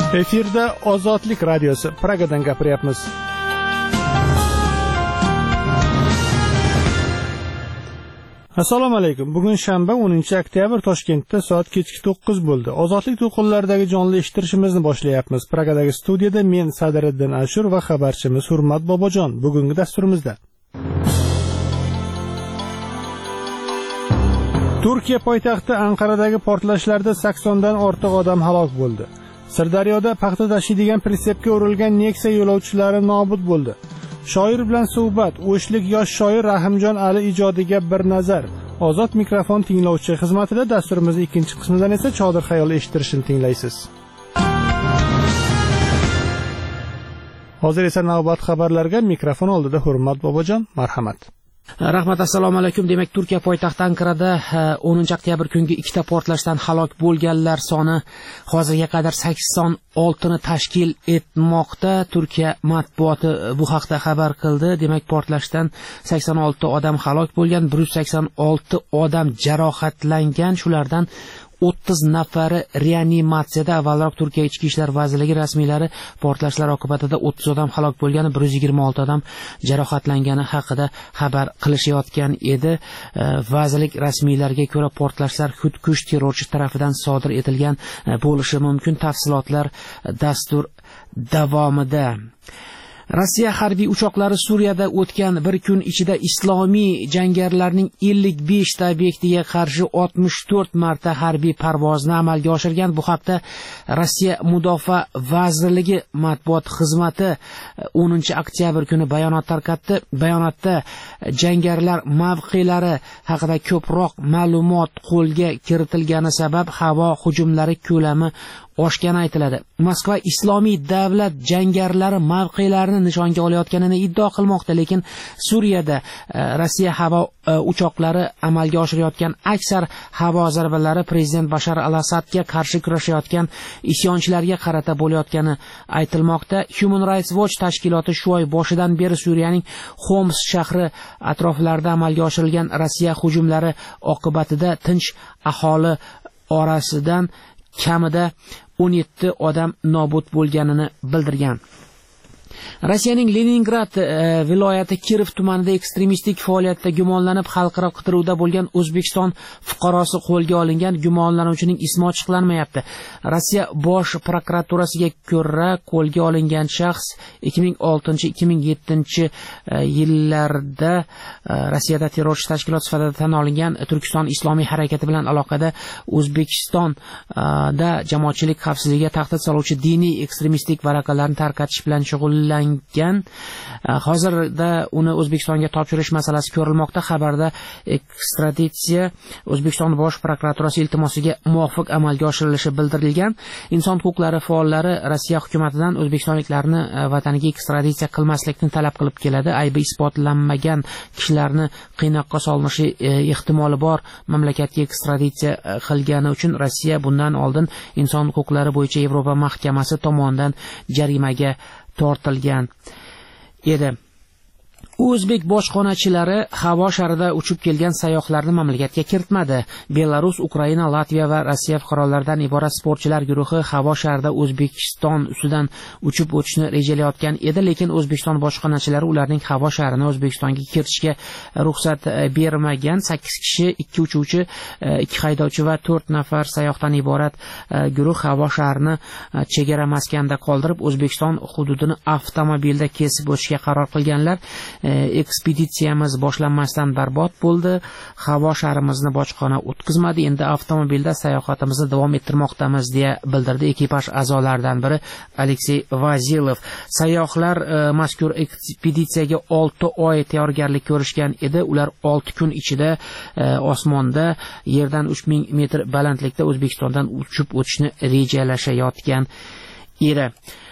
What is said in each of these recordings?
Efirda Ozodlik radiosi Pragadan gapiryapmiz. Assalomu alaykum. Bugun shanba 10-oktyabr Toshkentda soat kechki 9 bo'ldi. Ozodlik to'lqinlaridagi jonli eshittirishimizni boshlayapmiz. Pragadagi studiyada men Sadiriddin Ashur va xabarchimiz Hurmat Bobojon. Bugungi dasturimizda Turkiya poytaxti Anqaradagi portlashlarda 80 dan ortiq odam halok bo'ldi. Sirdaryoda paxta tashiydigan pritsepga urilgan Nexia yo'lovchilari nobud bo'ldi. Shoir bilan suhbat, o'shlik yosh shoir Rahimjon Ali ijodiga bir nazar. Ozod mikrofon tinglovchi xizmatida dasturimizning ikkinchi qismidan esa Chodir xayol eshittirishini tinglaysiz. Hozir esa navbat xabarlarga mikrofon oldida Hurmat Bobojon, marhamat. Rahmat, assalomu alaykum. Demak, Turkiya poytaxti Anqarada 10-oktyabr kungi ikkita portlashdan halok bo'lganlar soni hozirga qadar 86 ni tashkil etmoqda. Turkiya matbuoti bu haqda xabar qildi. Demak, portlashdan 86 odam halok bo'lgan, 186 odam jarohatlangan. Shulardan 30 nafari reanimatsiyada. Avvalroq Turkiya Ichki ishlar vazirligi rasmiylari portlashlar oqibatida 30 odam halok bo'lgani, 126 odam jarohatlangani haqida xabar qilishayotgan edi. Vazirlik rasmiylariga ko'ra portlashlar xudkush terrorchi tomonidan sodir etilgan bo'lishi mumkin. Tafsilotlar dastur davomida. Rossiya harbiy uchoqlari Suriyada o'tgan bir kun ichida islomiy jangarilarning 55 ta obyektiga qarshi 64 marta harbiy parvozni amalga oshirgan. Bu haqda Rossiya Mudofaa vazirligi matbuot xizmati 10-oktyabr kuni bayonot tarqatdi. Bayonotda jangarilar mavqelari haqida ko'proq ma'lumot qo'lga kiritilgani sabab havo hujumlari ko'lami oshgani aytiladi. Moskva islomiy davlat jangarilari mavqelarini nishonga olayotganini iddao qilmoqda, lekin Suriyada Rossiya havo uchoqlari amalga oshirayotgan aksar havo zarbalari prezident Bashar al-Asadga qarshi kurashayotgan isyonchilarga qarata bo'layotgani aytilmoqda. Human Rights Watch tashkiloti shu oy boshidan beri Suriyaning Xoms shahri atroflarida amalga oshirilgan Rossiya hujumlari oqibatida tinch aholi orasidan kamida 17 odam nobud bo'lganini bildirgan. Rossiyaning Leningrad viloyati Kirov tumanida ekstremistik faoliyatda gumonlanib xalqaro qidiruvda bo'lgan O'zbekiston fuqarosi qo'lga olingan. Gumonlanuvchining ismi ochiqlanmayapti. Rossiya bosh prokuraturasiga ko'ra qo'lga olingan shaxs 2006-2007 yillarda Rossiyada terrorchi tashkilot sifatida tan olingan. Turkiston islomiy harakati bilan aloqada O'zbekistonda jamoatchilik xavfsizligiga tahdid soluvchi diniy ekstremistik varaqalarni tarqatish bilan shug'ullangan. Hozirda uni O'zbekistonga topshirish masalasi ko'rilmoqda. Xabarda ekstraditsiya O'zbekiston bosh prokuraturasi iltimosiga muvofiq amalga oshirilishi bildirilgan. Inson huquqlari faollari Rossiya hukumatidan o'zbekistonliklarni vataniga ekstraditsiya qilmaslikni talab qilib keladi. Aybi isbotlanmagan kishilarni qiynoqqa solinishi ehtimoli bor mamlakatga ekstraditsiya qilgani uchun Rossiya bundan oldin inson huquqlari bo'yicha Yevropa mahkamasi tomonidan jarimaga tortilgan edi. O'zbek bojxonachilari havo sharida uchib kelgan sayyohlarni mamlakatga kiritmadi. Belarus, Ukraina, Latviya va Rossiya fuqarolaridan iborat sportchilar guruhi havo sharida O'zbekiston ustidan uchib o'tishni rejalayotgan edi, lekin O'zbekiston bojxonachilari ularning havo sharini O'zbekistonga kiritishga ruxsat bermagan. 8 kishi, 2 uchuvchi, 2 haydovchi va 4 nafar sayyohdan iborat guruh havo sharini chegara maskanda qoldirib, O'zbekiston hududini avtomobilda kesib o'tishga qaror qilganlar. Ekspeditsiyamiz boshlanmasdan barbod bo'ldi. Havo sharimizni bojxona o'tkazmadi. Endi avtomobilda sayohatimizni davom ettirmoqdamiz, deya bildirdi ekipaj a'zolaridan biri Aleksey Vazilov. Sayyohlar mazkur ekspeditsiyaga 6 oy tayyorgarlik ko'rishgan edi. Ular 6 kun ichida osmonda yerdan 3000 metr balandlikda O'zbekistondan uchib o'tishni rejalashayotgan edi.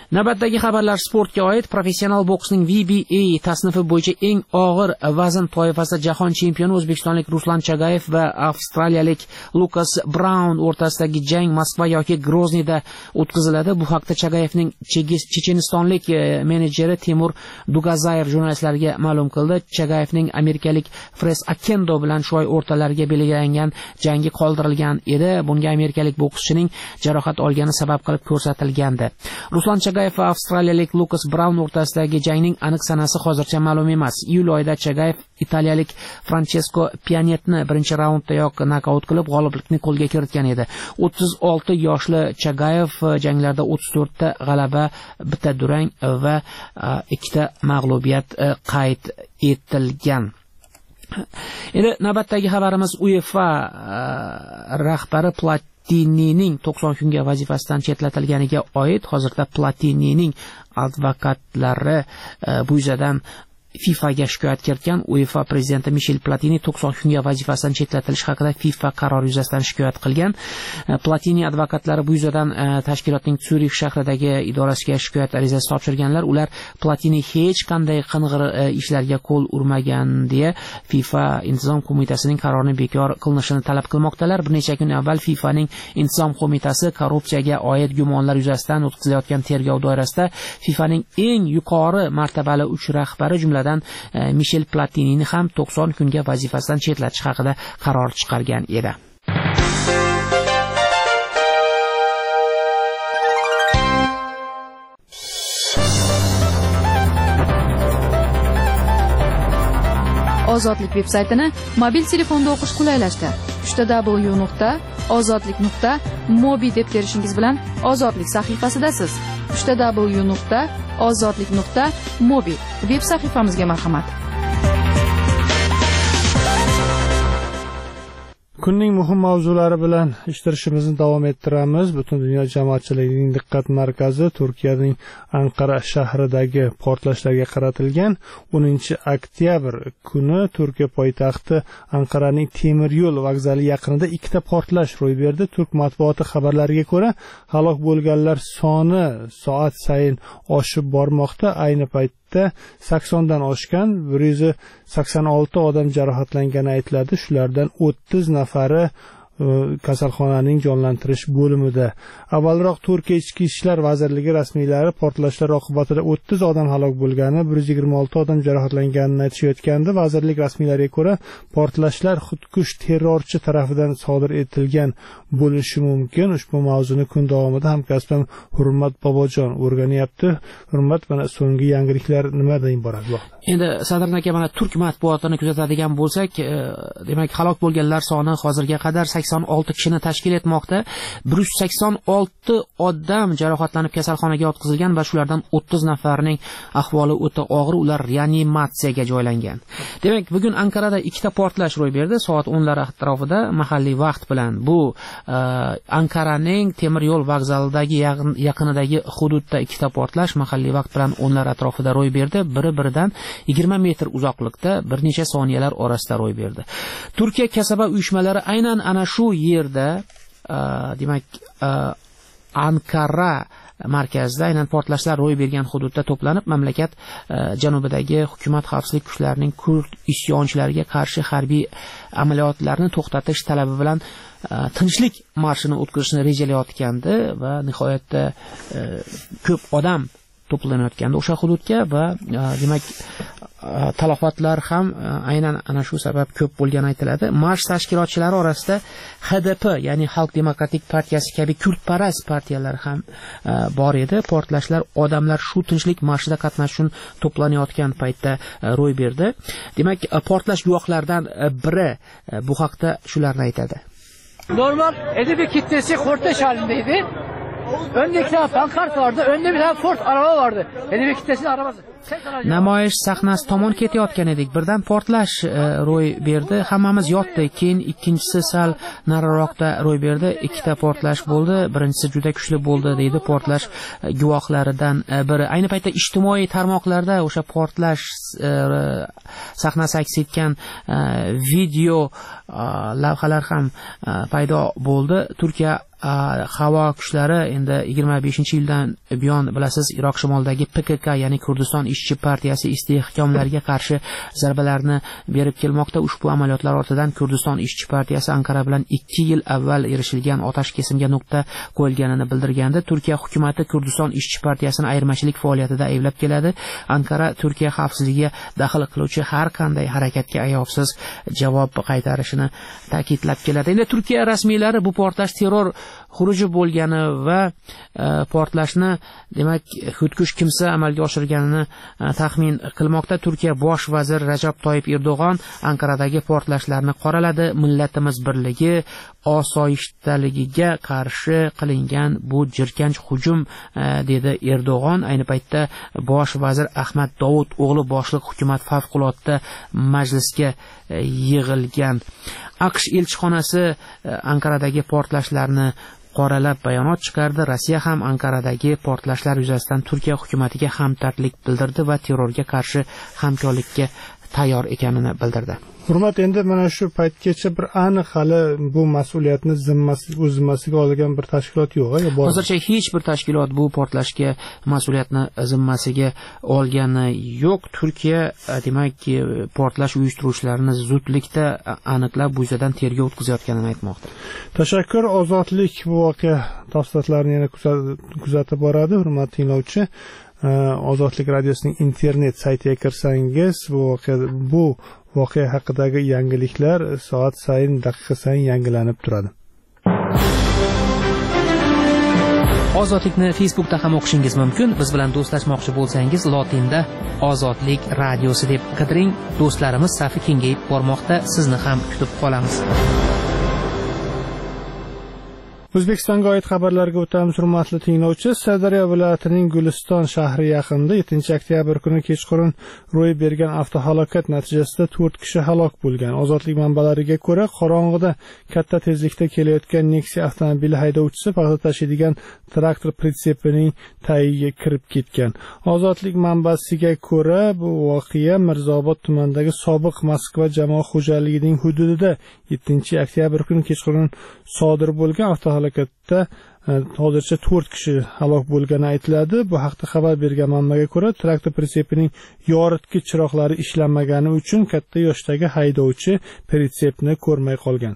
Navbatdagi xabarlar sportga oid. Professional boksning WBA tasnifi bo'yicha eng og'ir vazn toifasida jahon chempioni o'zbekistonlik Ruslan Chagayev va avstraliyalik Lukas Braun o'rtasidagi jang Moskva yoki Grozniyda o'tkaziladi. Bu haqda Chagayevning chechenistonlik menejeri Timur Dugazayev jurnalistlarga ma'lum qildi. Chagayevning amerikalik Fres Akendo bilan shu oy o'rtalariga belgilangan jangi qoldirilgan edi. Bunga amerikalik bokschining jarohat olgani sabab qilib ko'rsatilgandi. Ruslan Chagayev va avstraliyalik Lukas Braun o'rtasidagi jangning aniq sanasi hozircha ma'lum emas. Iyul oyida Chagayev italiyalik Francesco Pianetni birinchi raunddayoq nokaut qilib g'oliblikni qo'lga kiritgan edi. 36 yoshli Chagayev janglarda 34 ta g'alaba, bitta durang va 2 ta mag'lubiyat qayd etilgan. Endi navbatdagi xabarimiz UEFA rahbari Platinining 90 kunga vazifasidan chetlatilganiga oid. Hozirda Platinining advokatlari bu yuzadan FIFAga shikoyat kiritgan. UEFA prezidenti Michel Platini 90 kunga vazifasidan chetlatilish haqida FIFA qarori yuzasidan shikoyat qilgan. Platini advokatlari bu yuzadan tashkilotning Syurix shahridagi idorasiga shikoyat arizasi topshirganlar. Ular Platini hech qanday qing'ir ishlarga qo'l urmagan deya FIFA intizom qo'mitasining qarorini bekor qilinishini talab qilmoqdalar. Bir necha kun avval FIFAning intizom qo'mitasi korrupsiyaga oid gumonlar yuzasidan o'tkazilayotgan tergov doirasida FIFAning eng yuqori martabali 3 rahbari jumladan Michel Platinini ham 90 kunga vazifasidan chetlatish haqida qaror chiqargan edi. Ozodlik veb-saytini mobil telefonda o'qish qulaylashdi. www.ozodlik.mobi deb terishingiz bilan Ozodlik sahifasidasiz. www.ozodlik.mobi veb sahifamizga marhamat. Kunning muhim mavzulari bilan ishtirishimizni davom ettiramiz. Butun dunyo jamoatchiligining diqqat markazi Turkiyaning Anqara shahridagi portlashlarga qaratilgan. 10-oktyabr kuni Turkiya poytaxti Anqaraning temir yo'l vokzali yaqinida 2 ta portlash ro'y berdi. Turk matbuoti xabarlariga ko'ra, halok bo'lganlar soni soat sayin oshib bormoqda. Ayni paytda 80 dan oshgan, 186 odam jarohatlangani aytiladi. Shulardan 30 nafari kasalxonaning jonlantirish bo'limida. Avvalroq Turkiya Ichki ishlar vazirligi rasmiylari portlashlar oqibatida 30 odam halok bo'lgani, 126 odam jarohatlanganini aytishayotgandi. Vazirlik rasmiylariga ko'ra, portlashlar xudkush terrorchi tomonidan sodir etilgan bo'lishi mumkin. Ushbu mavzuni kun davomida hamkasbim Hurmat Bobojon o'rganyapti. Hurmat, mana so'nggi yangiliklar nimadan iborat bu haqda? Endi Sadr aka, mana turk matbuotini kuzatadigan bo'lsak, demak halok bo'lganlar soni hozirga qadar 86 kishini tashkil etmoqda. 186 odam jarohatlanib kasalxonaga yotqizilgan va shulardan 30 nafarining ahvoli o'ta og'ir, ular reanimatsiyaga joylangan. Demak, bugun Ankarada 2 ta portlash ro'y berdi soat 10lar atrofida mahalliy vaqt bilan. Bu Ankaraning temir yo'l vokzalidagi yaqinidagi hududda 2 ta portlash mahalliy vaqt bilan 10lar atrofida ro'y berdi. Biri-biridan 20 metr uzoqlikda bir necha soniyalar orasida ro'y berdi. Turkiya kasaba uyushmalari aynan ana shu yerda, demak, Ankara markazida aynan portlashlar ro'y bergan hududda to'planib, mamlakat janubidagi hukumat xavfsizlik kuchlarining kurd isyonchilariga qarshi harbiy amaliyotlarni to'xtatish talabi bilan tinchlik marshini o'tkazishni rejalayotgandi va nihoyatda ko'p odam to'planayotgandi o'sha hududga va demak talafotlar ham aynan ana shu sabab ko'p bo'lgani aytiladi. Marsh tashkilotchilari orasida HDP, ya'ni Xalq demokratik partiyasi kabi kurdparast partiyalar ham bor edi. Portlashlar odamlar shu tinchlik marshida qatnashish uchun to'planayotgan paytda ro'y berdi. Demak, portlash guvohlaridan biri bu haqda shularni aytadi. Normal Edebi kitlesi korteş halindeydi. Önde 2 tane pankart vardı. Önde bir tane Ford araba vardı. Edebi kitlesinin arabası. Namoyish sahnasi tomon ketayotgan edik. Birdan portlash ro'y berdi. Hammamiz yotdik. Keyin ikkinchisi sal nariroqda ro'y berdi. 2 ta portlash bo'ldi. Birinchisi juda kuchli bo'ldi, deydi portlash guvohlaridan biri. Ayni paytda ijtimoiy tarmoqlarda o'sha portlash sahnasi aks etgan video lavhalar ham paydo bo'ldi. Turkiya havo kuchlari endi 25-yildan buyon bilasiz Iroq shimolidagi PKK ya'ni Kurdiston ishchi partiyasi istehkomlariga qarshi zarbalarni berib kelmoqda. Ushbu amaliyotlar ortidan Kurdiston ishchi partiyasi Anqara bilan 2 yil avval erishilgan otash kesimga nuqta qo'yilganini bildirgandi. Turkiya hukumatı Kurdiston ishchi partiyasini ayirmachilik faoliyatida ayblab keladi. Anqara Turkiya xavfsizligiga daxl qiluvchi har qanday harakatga ayovsiz javob qaytarishini ta'kidlab keladi. Endi Turkiya rasmiylari bu portlash terror xuruji bo'lgani va portlashni demak xudkush kimsa amalga oshirganini taxmin qilmoqda. Turkiya bosh vaziri Rajab Toyib Erdo'g'on Anqaradagi portlashlarni qoraladi. Millatimiz birligi, osoyishtaligiga qarshi qilingan bu jirkanch hujum dedi Erdo'g'on. Ayni paytda bosh vazir Ahmad Davud o'g'li boshliq hukumat favqulodda majlisga yig'ilgan. AQSh elchixonasi Anqaradagi portlashlarni qoralab bayonot chiqardi. Rossiya ham Anqaradagi portlashlar yuzasidan Turkiya hukumatiga hamdardlik bildirdi va terrorga qarshi hamkorlikka tayyor ekanini bildirdi. Hurmat, endi mana shu paytgacha bir aniq hali bu mas'uliyatni o'z zimmasiga olgan bir tashkilot yo'q. Hozircha hech bir tashkilot bu portlashga mas'uliyatni zimmasiga olgani yo'q. Turkiya demak portlash uyushtiruvchilarini zudlikda aniqlab bu yuzasidan tergov o'tkazayotganini aytmoqda. Tashakkur. Ozodlik bu voqea tafsilotlarini yana kuzatib boradi. Hurmatli tinglovchi, Ozodlik radiosining internet saytiga kirsangiz bu voqea haqidagi yangiliklar soat sayin, daqiqa sayin yangilanib turadi. Ozodlikni Facebookda ham o'qishingiz mumkin. Biz bilan do'stlashmoqchi bo'lsangiz, lotinda Ozodlik radiosi deb qidiring. Do'stlarimiz safi kengayib bormoqda. Sizni ham kutib qolamiz. O'zbekistonga oid xabarlarga o'tamiz. Hurmatli tinglovchi, Sirdaryo viloyatining Guliston shahri yaqinida 7 oktyabr kuni kechqurun ro'y bergan avtohalokat natijasida 4 kishi halok bo'lgan. Ozodlik manbalariga ko'ra, qorong'ida katta tezlikda kelayotgan Nexia avtomobili haydovchisi paxta tashiydigan traktor pritsepining tagiga kirib ketgan. Ozodlik manbasiga ko'ra, bu voqea Mirzobod tumanidagi sobiq Moskva jamoat xo'jaligining hududida 7 oktyabr kuni kechqurun sodir bo'lgan. Avtohalokatda hozircha 4 kishi halok bo'lgani aytiladi. Bu haqda xabar bergan manbaga ko'ra, traktor pritsepining yoritgich chiroqlari ishlamagani uchun katta yoshdagi haydovchi pritsepni ko'rmay qolgan.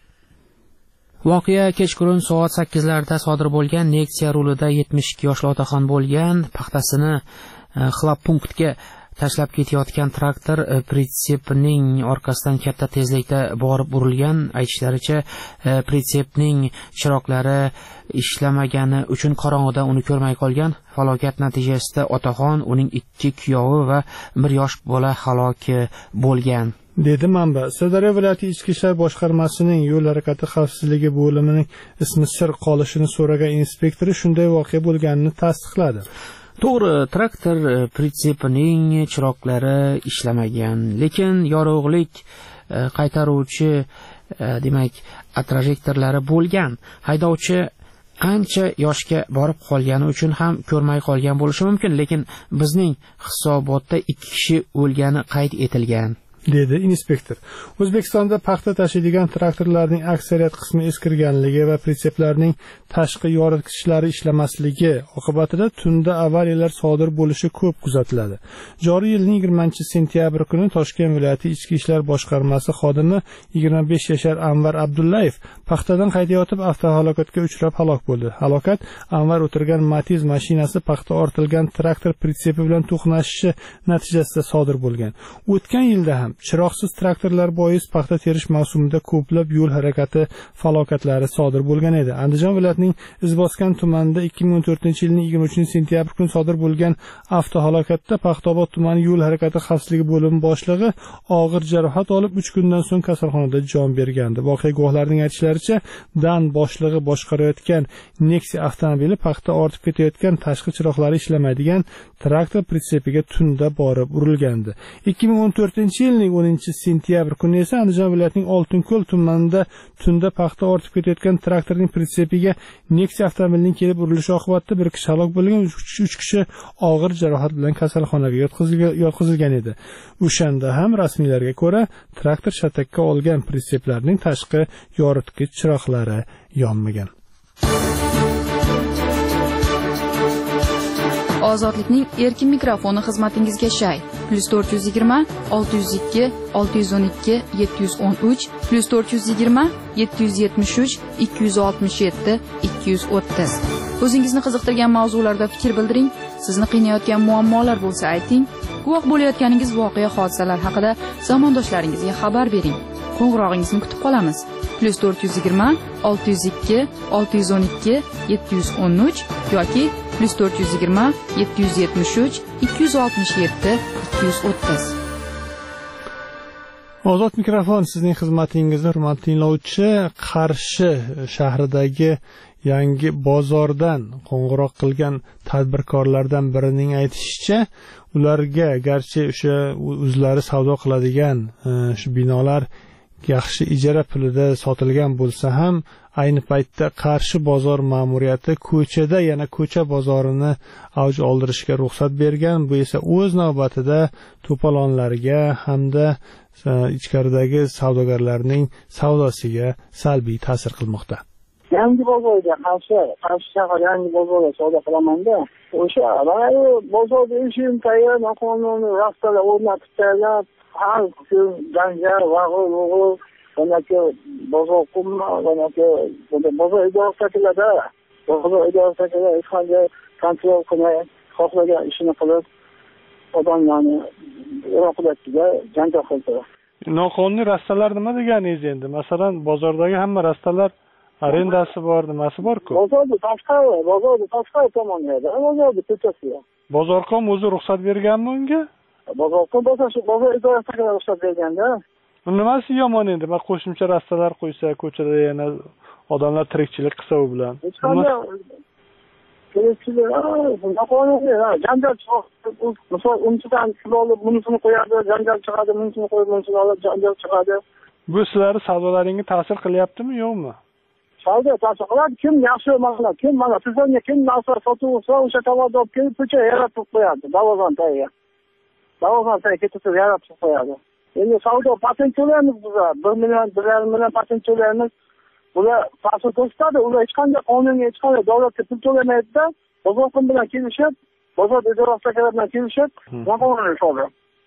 Voqea kechqurun soat 8larda sodir bo'lgan. Nexia rulida 72 yoshli otaxon bo'lgan. Paxtasini xlop punktga tashlab ketayotgan traktor pritsepining orqasidan katta tezlikda borib urilgan. Aytishlaricha, pritsepning chiroqlari ishlamagani uchun qorong'ida uni ko'rmay qolgan. Falokat natijasida otaxon, uning 2 kuyovi va 1 yosh bola halok bo'lgan, dedi manba. Sirdaryo viloyati Ichki ishlar boshqarmasining yo'l harakati xavfsizligi bo'limining ismi sir qolishini so'ragan inspektori shunday voqea bo'lganini tasdiqladi. To'g'ri, traktor pritsepining chiroqlari ishlamagan, lekin yorug'lik qaytaruvchi demak atrajektorlari bo'lgan. Haydovchi ancha yoshga borib qolgani uchun ham ko'rmay qolgan bo'lishi mumkin, lekin bizning hisobotda 2 kishi o'lgani qayd etilgan, dedi inspektor. O'zbekistonda paxta tashiydigan traktorlarning aksariyat qismi eskirganligi va pritseplarning tashqi yoritgichlari ishlamasligi oqibatida tunda avariyalar sodir bo'lishi ko'p kuzatiladi. Joriy yilning 20-sentyabr kuni Toshkent viloyati Ichki ishlar boshqarmasi xodimi 25 yashar Anvar Abdullayev paxtadan qaytayotib avtohalokatga uchrab halok bo'ldi. Halokat Anvar o'tirgan Matiz mashinasi paxta ortilgan traktor pritsepi bilan to'qnashishi natijasida sodir bo'lgan. O'tgan yilda ham chiroqsiz traktorlar bois paxta terish mavsumida ko'plab yo'l harakati falokatlari sodir bo'lgan edi. Andijon viloyatining Izboskan tumanida 2014-yilning 23-sentyabr kuni sodir bo'lgan avtohalokatda Paxtaobod tumani yo'l harakati xavfsizligi bo'limi boshlig'i og'ir jarohat olib 3 kundan so'ng kasalxonada jon bergandi. Voqea guvohlarining aytishlaricha, Dan boshlig'i boshqarayotgan Nexia avtomobili paxta ortib ketayotgan tashqi chiroqlari ishlamaydigan traktor pritsepiga tunda borib urilgandi. 2014-yilning 10-sentyabr kuni esa Andijon viloyatining Oltinko'l tumanida tunda paxta ortib ketayotgan traktorning pritsepiga Nexia avtomobilining kelib urilishi oqibatida 1 kishi halok bo'lgan, 3 kishi og'ir jarohat bilan kasalxonaga yotqizilgan edi. O'shanda ham rasmiylarga ko'ra, traktor shatakka olgan pritseplarning tashqi yoritgich chiroqlari yonmagan. Ozodlikning erkin mikrofoni xizmatingizga shay. +420 602 612 713 +420 773 267 230. O'zingizni qiziqtirgan mavzularda fikr bildiring. Sizni qiynayotgan muammolar bo'lsa ayting. Guvoh bo'layotganingiz voqea hodisalar haqida zamondoshlaringizga xabar bering. Qo'ng'irog'ingizni kutib qolamiz. +420 602 612 713 yoki +420 773 267 230. Ozod mikrofon sizning xizmatingizda, hurmatli tinglovchi. Qarshi shahridagi yangi bozordan qo'ng'iroq qilgan tadbirkorlardan birining aytishicha, ularga garchi o'sha o'zlari savdo qiladigan shu binolar yaxshi ijara pulida sotilgan bo'lsa ham, ayni paytda Qarshi bozor ma'muriyati ko'chada yana ko'cha bozorini avj oldirishga ruxsat bergan. Bu esa o'z navbatida to'polonlarga hamda ichkaridagi savdogarlarning savdosiga salbiy ta'sir qilmoqda. Yangi bozorga Qarshi shahar yangi bozorga savdo qilamanda, o'sha bozorda ishim tayyor, noqonuniy rastalar o'rnatib tayyorlab, har kun janjal, vag'il, bunaki bozor qumma, bunaki bozor idorasidagilarda, bozor idorasidagilar hech qanday kontrol qilmay, xohlagan ishini qilib, odamlarni uruqlatdi-da, janjal qildi. Noqonuniy rastalar nima deganingiz endi? Masalan, bozordagi hamma rastalar arendasi bor, nimasi bor-ku? Bozorda tashqari tomonda, bozorda ko'chasi. Bozorkom o'zi ruxsat berganmi unga? Bozor idorasiga ruxsat berganda. Nimasi yomon endi? Men qo'shimcha rastalar qo'ysa, ko'chada yana odamlar tirikchilik qilsa u bilan. Hech qanday tirikchilik, noqonuniy, janjal chiqadi. Misol, unchidan pul olib, bunisini qo'yadi, janjal chiqadi, bunisini qo'yib, bunisini olib, janjal chiqadi. Bu sizlarning savdolaringga ta'sir qilyaptimi, yo'qmi? Savdo ta'sir qiladi. Kim yaxshi mana, kim mana sizlarga kim narsa sotib olsa, o'sha tovarni olib kelib, ko'cha yaratib qo'yadi. Davozon tagiga. Davozon tagiga ketib yaratib qo'yadi. Endi savdo patent to'laymiz biz. 1 million, 1,5 million patent to'laymiz. Bular ta'sir ko'rsatadi. Ular hech qanday qonunga, hech qanday davlatga pul to'lamaydi-da, bozorqon bilan kelishib, bozor idorasidagilar bilan kelishib, noqonuniy savdo.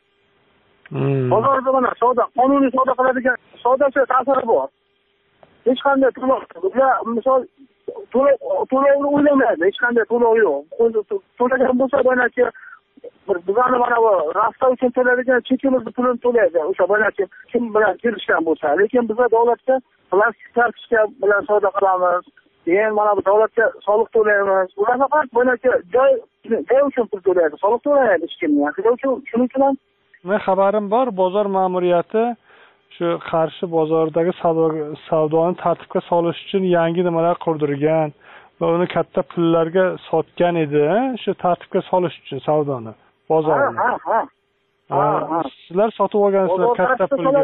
Bozorda mana savdo, qonuniy savdo qiladigan savdosi ta'siri bor. Hech qanday to'lov, misol to'lovni o'ylamaydi, hech qanday to'lov yo'q. To'lagan bo'lsa, balki bizani mana bu rasta uchun to'laydigan chekimizni pulini to'laydi. O'sha balki kim bilan kelishgan bo'lsa, lekin biz davlatga plastik kartochka bilan savdo qilamiz. Keyin mana bu davlatga soliq to'laymiz. Ular faqat balki joy uchun pul to'laydi. Soliq to'laydi hech kim. Shuning uchun ham men xabarim bor, bozor ma'muriyati shu Qarshi bozoridagi savdoni tartibga solish uchun yangi nimalar qurdirgan va uni katta pullarga sotgan edi, shu tartibga solish uchun savdoni, bozorni. Sizlar sotib olgansizlar katta pulga.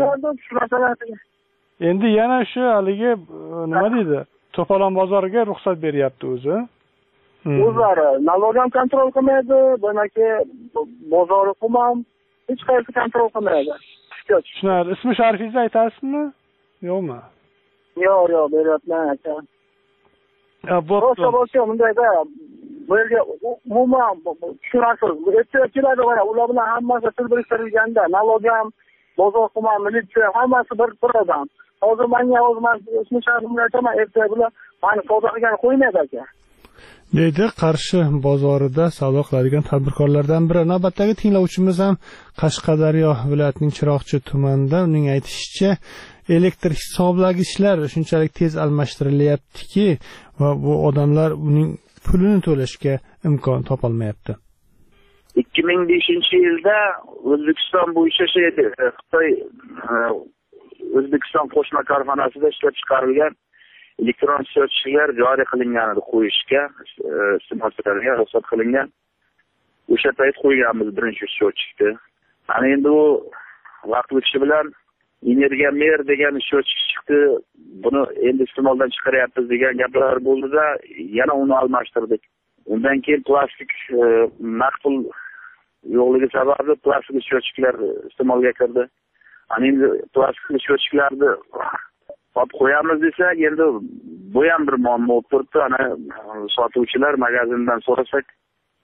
Endi yana shu haligi nima deydi? To'polon bozoriga ruxsat beryapti o'zi. O'zlari nalogdan kontrol qilmaydi, bunaki bozori qumam hech qaysi kontrol qilmaydi. Tushunarli. Ismi sharifingizni aytasizmi? Yo'qmi? Yo'q, beryapman aka. Bo'pti. Bundayda bu yerga umuman tushunasiz. Ertaga mana ular bilan hammasi til biriktirilganda, nalog ham, bozor qumam, militsiya hammasi bir odam. Hozir menga ismi sharifingizni aytaman, ertaga bular meni savdo qilgani qo'ymaydi aka. Deydi Qarshi bozorida savdo qiladigan tadbirkorlardan biri. Navbatdagi tinglovchimiz ham Qashqadaryo viloyatining Chiroqchi tumanida. Uning aytishicha, elektr hisoblagichlar shunchalik tez almashtirilyaptiki va bu odamlar uning pulini to'lashga imkon topolmayapti. 2005-yilda O'zbekiston bu ishlasha edi. Xitoy O'zbekiston qo'shma korxonasida ishlab chiqarilgan elektron счетчикlar joriy qilingan edi qo'yishga, iste'molchilarga ruxsat qilingan. O'sha payt qo'yganmiz birinchi счетчикni. Ana endi u vaqt o'tishi bilan energiya mer degan счетчик chiqdi. Buni endi iste'moldan chiqaryapmiz degan gaplar bo'ldi-da, yana uni almashtirdik. Undan keyin plastik maqbul yo'qligi sababli plastik счетчикlar iste'molga kirdi. Ana endi plastik счетчикlarni sotib qo'yamiz desak, endi bu ham bir muammo bo'lib turibdi. Ana sotuvchilar magazindan so'rasak,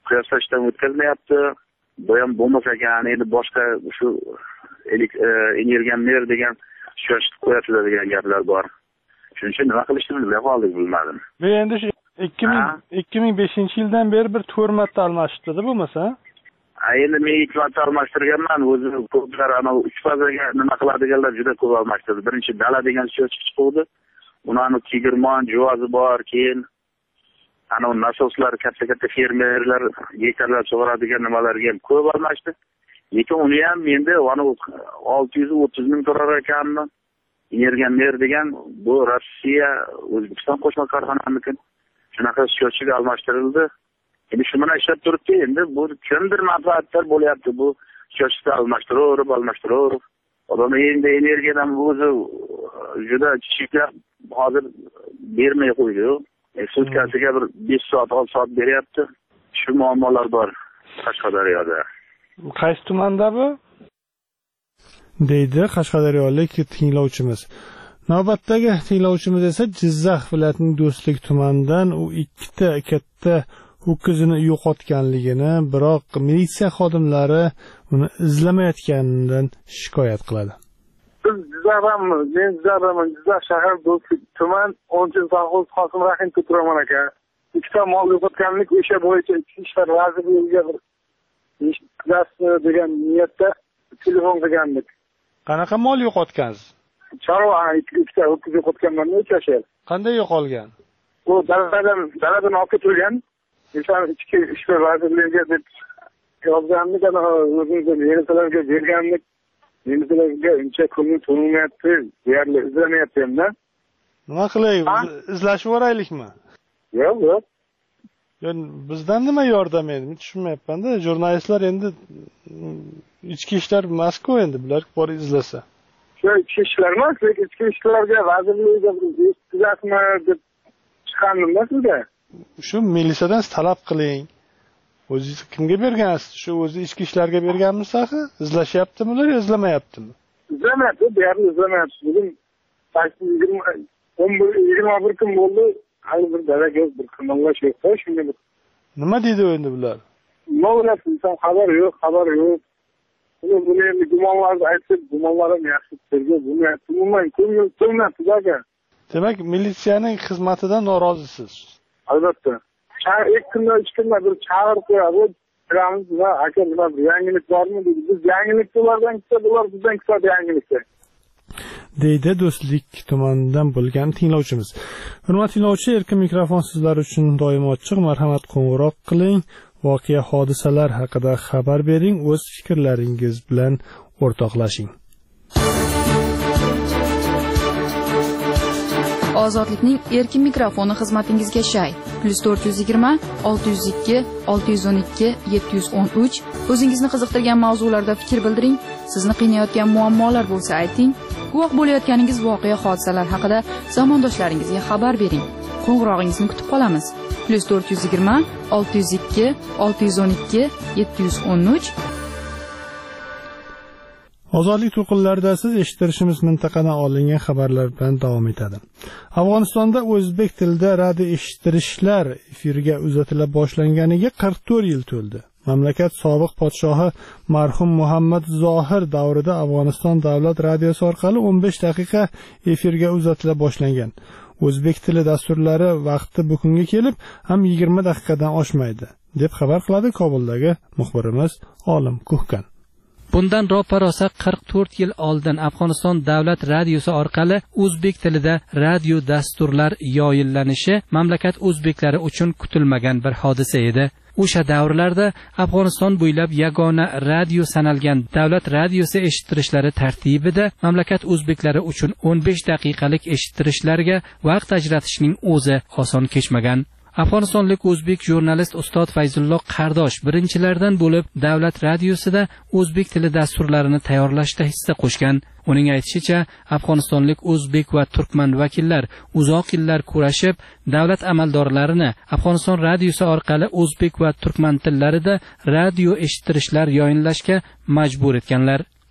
qiyoslashdan o'tkazmayapti. Bu ham bo'lmasa ekan, endi boshqa shu energiyamer degan shoshib qo'yasizlar degan gaplar bor. Shuning uchun nima qilishni bilmay qoldik, bilmadim. Bu endi 2005-yildan beri bir 4 marta almashtirdi bo'lmasa? Endi men 2 marta almashtirganman. O'zi ko'plar ana 3 fazaga nima qiladiganlar juda ko'p almashtirdi. Birinchi dala degan shoshib chiqdi. Uning Tigirmon, Juvozi bor, keyin ana nasoslar, katta fermerlar gektarlar sug'oradigan nimalarga ham ko'p almashdi. Lekin uni ham endi 630 ming to'lar ekanmi? Energiyamer degan bu Rossiya, O'zbekiston qo'shma korxonamiki. Shunaqa shochiga almashtirildi. Endi shu bilan ishlab turibdi. Endi bu kimdir manfaatlar bo'lyapti. Bu shochni almashtirib. Odamlar endi energiyadan o'zi juda cheklab hozir bermay qo'ydi. Sutkasiga bir 5 soat, 6 soat beryapti. Shu muammolar bor Qashqadaryoda. Qaysi tumanda bu? Deydi Qashqadaryolik tinglovchimiz. Navbatdagi tinglovchimiz esa Jizzax viloyatining Do'stlik tumanidan u ikkita katta ho'kizini yo'qotganligini, biroq militsiya xodimlari uni izlamayotganidan shikoyat qiladi. Biz Jizzax shahar Do'stlik tuman 10-savxoz Qosim Rahimov turaman aka. Ikkita mol yo'qotganlik o'sha bo'yicha Ichki ishlar vazirligiga bir ish degan niyatda telefon qilgandik. Qanaqa mol yo'qotgansiz? Chorva ikkita ho'kiz yo'qotganman, necha yashar? Qanday yo'qolgan? U daladan olib ketilgan. O'sha Ichki ishlar vazirligiga deb yozgandik, o'zimizga yerisalarga bergandik. Yerisalarga uncha ko'ngil to'lmayapti, deyarli izlamayapti hamda. Nima qilaylik? Izlashib o'raylikmi? Yo'q. Bizdan nima yordam endi? Tushunmayapman-da. Jurnalistlar endi ichki ishlar Moskva endi bular bor izlasa. Shu ichki ishlar emas, lekin ichki ishlarga vazirlikga izlasmi deb chiqandim-da sizga. Shu militsiyadan talab qiling. O'zingiz kimga bergansiz? Shu o'zi ichki ishlarga berganmisiz axir? Izlashyaptimi ular, izlamayaptimi? Izlamayapti, deyarli izlamayapti. Bugun 21 kun bo'ldi. Hali bir daraga bir qimmatlash yo'q-da, shunga bir. Nima deydi endi bular? Nima bo'ladi, inson xabar yo'q. Buni endi gumonlarni aytib, gumonlarim yaxshi tergov bo'lmayapti. Umuman ko'ngil to'lmayapti-da. Demak, militsiyaning xizmatidan norozisiz. Albatta. 2 kundan 3 kundan bir chaqirib qo'yadi. Bilamiz va aka nima bir yangilik bormi deydi. Biz yangiliklardan kelsa, bular bizdan kelsa yangiliklar. Deydi Do'stlik tumanidan bo'lgan tinglovchimiz. Hurmatli tinglovchi, erkin mikrofon sizlar uchun doim ochiq. Marhamat, qo'ng'iroq qiling. Voqea hodisalar haqida xabar bering, o'z fikrlaringiz bilan o'rtoqlashing. Ozodlikning erkin mikrofoni xizmatingizga shay. +420 602 612 713. O'zingizni qiziqtirgan mavzularda fikr bildiring. Sizni qiynayotgan muammolar bo'lsa ayting. Guvoh bo'layotganingiz voqea hodisalar haqida zamondoshlaringizga xabar bering. Qo'ng'irog'ingizni kutib qolamiz. +420 602 612 713. Ozodlik to'lqinlarida siz eshittirishimiz mintaqadan olingan xabarlar bilan davom etadi. Afg'onistonda o'zbek tilida radio eshittirishlar efirga uzatila boshlanganiga 44 yil to'ldi. Mamlakat sobiq podshohi marhum Muhammad Zohir davrida Afg'oniston davlat radiosi orqali 15 daqiqa efirga uzatila boshlangan. O'zbek tili dasturlari vaqti bugunga kelib ham 20 daqiqadan oshmaydi, deb xabar qiladi Kobuldagi muxbirimiz Olim Kuhkan. Bundan ro'parosa 44 yil oldin Afg'oniston davlat radiosi orqali o'zbek tilida radio dasturlar yoyinlanishi mamlakat o'zbeklari uchun kutilmagan bir hodisa edi. O'sha davrlarda Afg'oniston bo'ylab yagona radio sanalgan davlat radiosi eshittirishlari tartibida mamlakat o'zbeklari uchun 15 daqiqalik eshittirishlarga vaqt ajratishning o'zi oson kechmagan. Afg'onistonlik o'zbek jurnalist Ustod Fayzulloh Qardosh birinchilardan bo'lib davlat radiosida o'zbek tili dasturlarini tayyorlashda hissa qo'shgan. Uning aytishicha, afg'onistonlik o'zbek va turkman vakillar uzoq yillar kurashib, davlat amaldorlarini Afg'oniston radiosi orqali o'zbek va turkman tillarida radio eshittirishlar yoyinlashga majbur etganlar.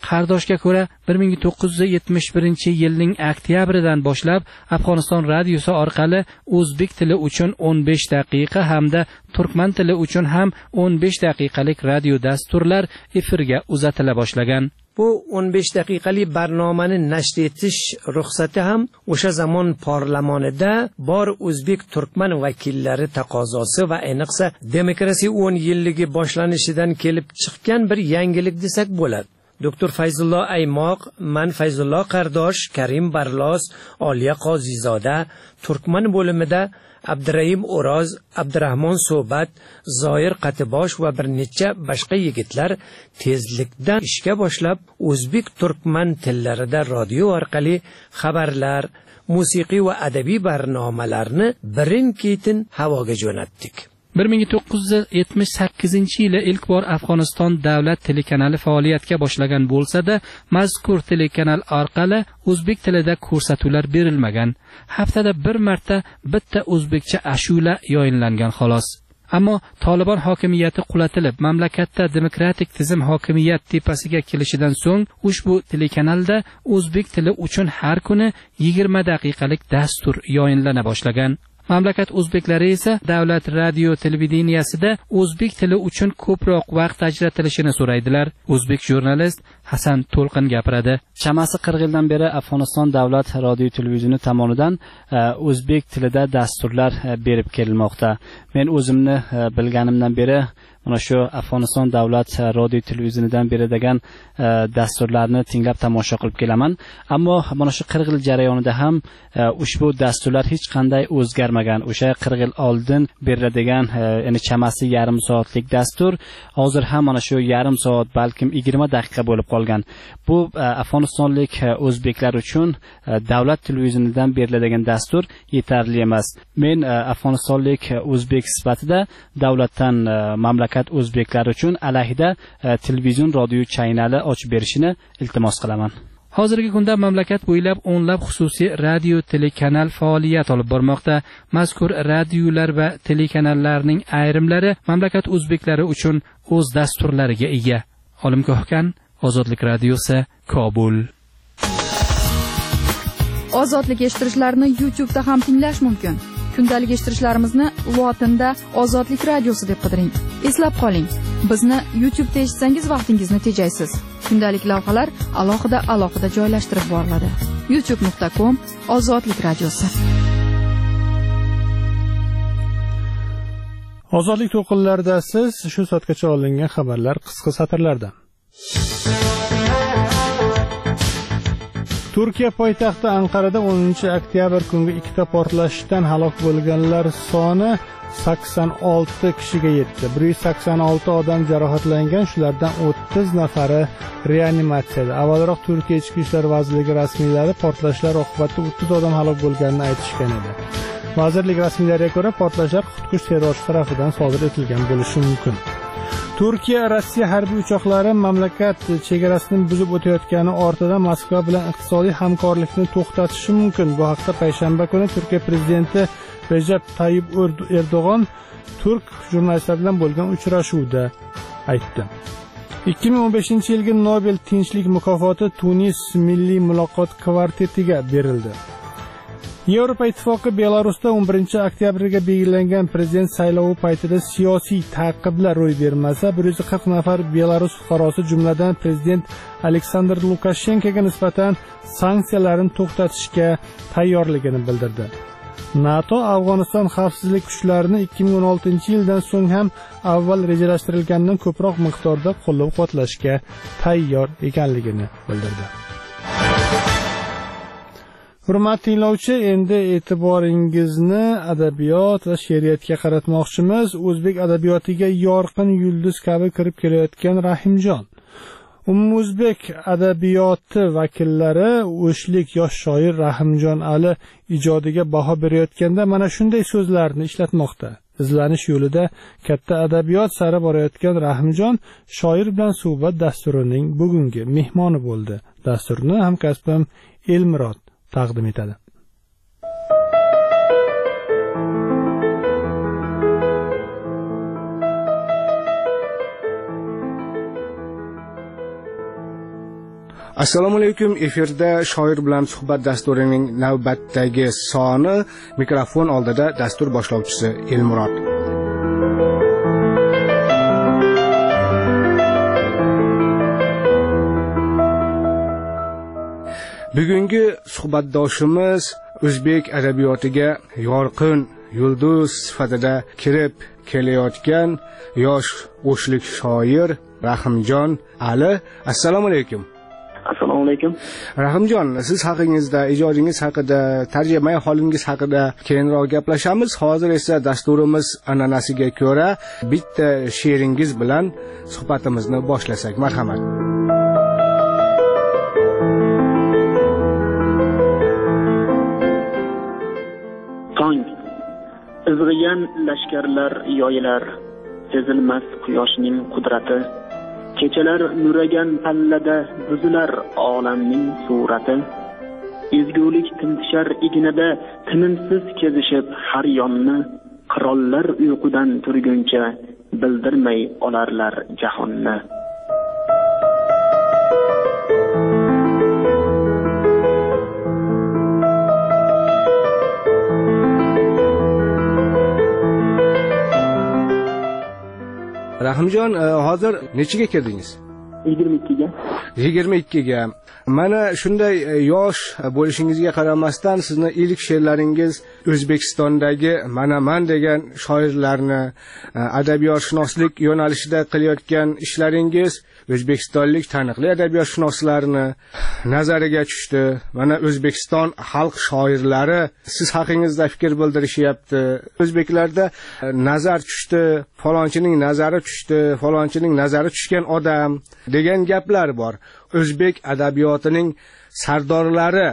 Qardoshga ko'ra 1971-yilning oktyabridan boshlab Afg'oniston radiosi orqali o'zbek tili uchun 15 daqiqa hamda turkman tili uchun ham 15 daqiqalik radio dasturlar efirga uzatila boshlagan. Bu 15 daqiqalik barnomani nashr etish ruxsati ham o'sha zamon parlamentida bor o'zbek turkman vakillari taqozosi va ayniqsa demokrasiya 10 yilligi boshlanishidan kelib chiqqan bir yangilik desak bo'ladi. Doktor Fayzullo Aymoq, man Fayzullo Qardosh, Karim Barlos, Oliya Qozizoda turkman bo'limida Abdurahim O'roz, Abdurahmon So'bat, Zoir Qatibosh va bir necha boshqa yigitlar tezlikdan ishga boshlab o'zbek turkman tillarida radio orqali xabarlar, musiqiy va adabiy barnomalarni birin-ketin havoga jo'natdik. 1978-yili ilk bor Afg'oniston davlat telekanali faoliyatga boshlagan bo'lsa-da, mazkur telekanal orqali o'zbek tilida ko'rsatuvlar berilmagan. Haftada bir marta bitta o'zbekcha ashula yoyinlangan xolos. Ammo Taliban hokimiyati qulatilib, mamlakatda demokratik tizim hokimiyat tepasiga kelishidan so'ng ushbu telekanalda o'zbek tili uchun har kuni 20 daqiqalik dastur yoyinlana boshlagan. Mamlakat o'zbeklari esa davlat radio televideniyasida o'zbek tili uchun ko'proq vaqt ajratilishini so'raydilar. O'zbek jurnalist Hasan To'lqin gapiradi. Chamasi 40 yildan beri Afg'oniston davlat radio televizioni tomonidan o'zbek tilida dasturlar berib kelinmoqda. Men o'zimni bilganimdan beri mana shu Afg'oniston davlat radio televizionidan beriladigan dasturlarni tinglab tomosha qilib kelaman. Ammo mana shu 40 yil jarayonida ham ushbu dasturlar hech qanday o'zgarmagan. O'sha 40 yil oldin beriladigan, ya'ni chamasi yarim soatlik dastur hozir ham mana shu yarim soat, balkim 20 daqiqa bo'lib qolgan. Bu afg'onistonlik o'zbeklar uchun davlat televizionidan beriladigan dastur yetarli emas. Men afg'onistonlik o'zbek sifatida davlatdan mamlakat o'zbeklari uchun alohida televizion radio kanali ochib berishini iltimos qilaman. Hozirgi kunda mamlakat bo'ylab o'nlab xususiy radio telekanal faoliyat olib bormoqda. Mazkur radiolar va telekanallarning ayrimlari mamlakat o'zbeklari uchun o'z dasturlariga ega. Olimgohkan, Ozodlik radiosi, Kobul. Ozodlik eshittirishlarni YouTube'da ham tinglash mumkin. Kundalik eshittirishlarimizni lotinda Ozodlik radiosi deb qidiring. Eslab qoling, bizni YouTube'da eshitsangiz vaqtingizni tejaysiz. Kundalik lavhalar alohida joylashtirib boriladi. youtube.com/Ozodlik radiosi. Ozodlik to'lqinlarida siz shu soatgacha olingan xabarlar qisqa satrlarda. Turkiya poytaxti Anqarada 10-oktyabr kungi ikkita portlashdan halok bo'lganlar soni 86 kishiga yetdi. 186 odam jarohatlangan, shulardan 30 nafari reanimatsiyada. Avvalroq Turkiya Ichki ishlar vazirligi rasmiylari portlashlar oqibatida 30 odam halok bo'lganini aytishgan edi. Vazirlik rasmiylariga ko'ra, portlashlar xudkush terrorchi tomonidan sodir etilgan bo'lishi mumkin. Turkiya Rossiya harbiy uchoqlari mamlakat chegarasini buzib o'tayotgani ortidan Moskva bilan iqtisodiy hamkorlikni to'xtatishi mumkin. Bu haqda payshanba kuni Turkiya prezidenti Recep Tayyip Erdo'g'on turk jurnalistlar bilan bo'lgan uchrashuvda aytdi. 2015-yilgi Nobel tinchlik mukofoti Tunis milliy muloqot kvartetiga berildi. Yevropa Ittifoqi Belarusda 11-oktyabrga belgilangan prezident saylovi paytida siyosiy ta'qiblar ro'y bermasa, 140 nafar Belarus fuqarosi, jumladan prezident Aleksandr Lukashenkoga nisbatan sanksiyalarni to'xtatishga tayyorligini bildirdi. NATO Afg'oniston xavfsizlik kuchlarini 2016-yildan so'ng ham avval rejalashtirilgandan ko'proq miqdorda qo'llab-quvvatlashga tayyor ekanligini bildirdi. Hurmatli tinglovchi, endi e'tiboringizni adabiyot va she'riyatga qaratmoqchimiz. O'zbek adabiyotiga yorqin yulduz kabi kirib kelayotgan Rahimjon. O'zbek adabiyoti vakillari o'shlik yosh shoir Rahimjon Ali ijodiga baho berayotganda mana shunday so'zlarni ishlatmoqda. Izlanish yo'lida katta adabiyot sari borayotgan Rahimjon shoir bilan suhbat dasturining bugungi mehmoni bo'ldi. Dasturni hamkasbim Elmurod taqdim etadi. Assalomu alaykum. Efirda shoir bilan suhbat dasturining navbatdagi soni. Mikrofon oldida dastur boshlovchisi Elmurod. Bugungi suhbatdoshimiz o'zbek adabiyotiga yorqin yulduz sifatida kirib kelayotgan yosh o'shlik shoir Rahimjon Ali. Assalomu alaykum. Assalomu alaykum. Rahimjon, siz haqingizda, ijodingiz haqida, tarjimai holingiz haqida keyinroq gaplashamiz. Hozir esa dasturimiz an'anasiga ko'ra bitta she'ringiz bilan suhbatimizni boshlasak. Marhamat. Tong izg'igan lashkarlar yoyilar, sezilmas quyoshning qudrati. Kechalar nuragan pallada buzilar olamning surati. Ezgulik timtishar ignada tinimsiz kezishib har yonni. Qirollar uyqudan turguncha bildirmay olarlar jahonni. Rahimjon, hozir nechiga kirdingiz? 22ga. 22ga. Mana shunday yosh bo'lishingizga qaramasdan sizni ilk she'rlaringiz O'zbekistondagi Manaman degan shoirlarni adabiyotshunoslik yo'nalishida qilayotgan ishlaringiz o'zbekistonlik taniqli adabiyotshunoslarni nazariga tushdi. Mana O'zbekiston xalq shoirlari siz haqingizda fikr bildirishyapti. O'zbeklarda nazar tushdi, falonchining nazari tushdi, falonchining nazari tushgan odam degan gaplar bor. O'zbek adabiyotining sardorlari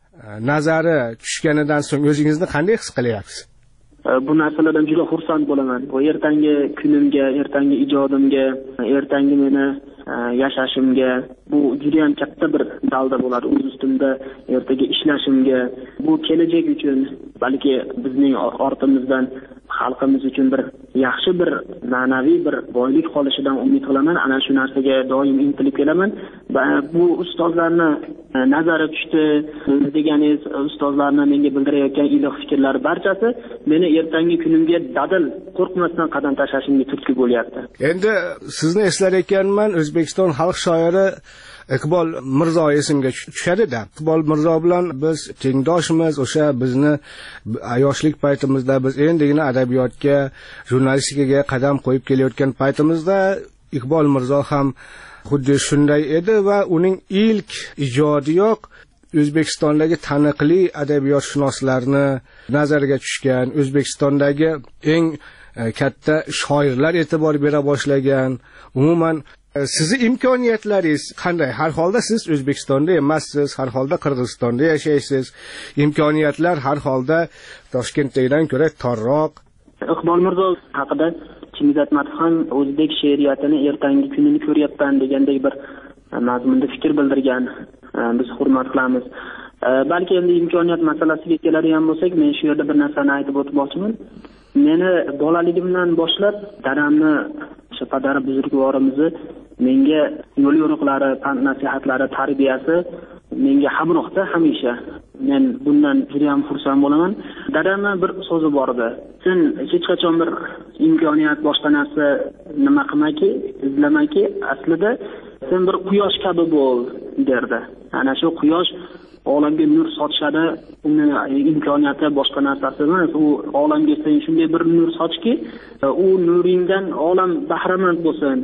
nazari tushganidan so'ng o'zingizni qanday his qilyapsiz? Bu narsalardan juda xursand bo'laman. Bu ertangi kunimga, ertangi ijodimga, ertangi meni yashashimga bu juda ham katta bir dalda bo'ladi. O'z ustimda ertaga ishlashimga, bu kelajak uchun, balki bizning ortimizdan xalqimiz uchun bir yaxshi bir ma'naviy bir boylik qolishidan umid qilaman. Ana shu narsaga doim intilib kelaman. Va bu ustozlarni nazari tushdi deganingiz, ustozlarni menga bildirayotgan iliq fikrlar barchasi meni ertangi kunimga dadil qo'rqmasdan qadam tashlashimga turtki bo'lyapti. Endi sizni eslar ekanman, O'zbekiston xalq shoiri Iqbol Mirzo esimga tushadi-da. Iqbol Mirzo bilan biz tengdoshmiz. O'sha bizni yoshlik paytimizda biz endigina adabiyotga, jurnalistikaga qadam qo'yib kelayotgan paytimizda Iqbol Mirzo ham xuddi shunday edi va uning ilk ijodiyoq O'zbekistondagi taniqli adabiyotshunoslarni nazariga tushgan, O'zbekistondagi eng katta shoirlar e'tibor bera boshlagan. Umuman sizni imkoniyatlaringiz qanday? Har holda siz O'zbekistonda emassiz, har holda Qirg'izistonda yashaysiz. Imkoniyatlar har holda Toshkentdagidan ko'ra torroq. Iqbol Mirzo haqida Chimiz Atmatxon o'zbek she'riyatini ertangi kunini ko'ryapman degandek bir mazmunda fikr bildirgan. Biz hurmat qilamiz. Balki endi imkoniyat masalasiga keladigan bo'lsak, men shu yerda bir narsani aytib o'tmoqchiman. Meni bolaligimdan boshlab dadamni, o'sha padari buzrukvorimizni menga yo'l yo'riqlari, pand nasihatlari, tarbiyasi menga hamrohda hamisha. Men bundan juda ham xursand bo'laman. Dadamning bir so'zi bor edi. Sen hech qachon bir imkoniyat, boshqa narsa nima qilmaki, izlamaki, aslida sen bir quyosh kabi bo'l derdi. Ana shu quyosh olamga nur sochadi, uni imkoniyati boshqa narsasi emas. U olamga sen shunday bir nur sochki, u nuringdan olam bahramand bo'lsin.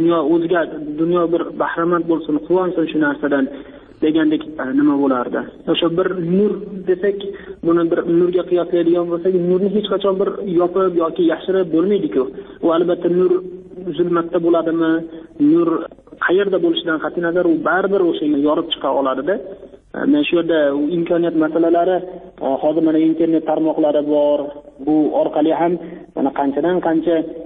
Dunyo bir bahramand bo'lsin, quvonsin shu narsadan degandek nima bo'lardi. O'sha bir nur desak, buni bir nurga qiyoslaydigan bo'lsak, nurni hech qachon bir yopib yoki yashirib bo'lmaydi-ku. U albatta nur zulmatda bo'ladimi, nur qayerda bo'lishidan qat'iy nazar u baribir o'sha yorib chiqa oladi-da. Men shu yerda imkoniyat masalalari, hozir mana internet tarmoqlari bor. Bu orqali ham mana qanchadan qancha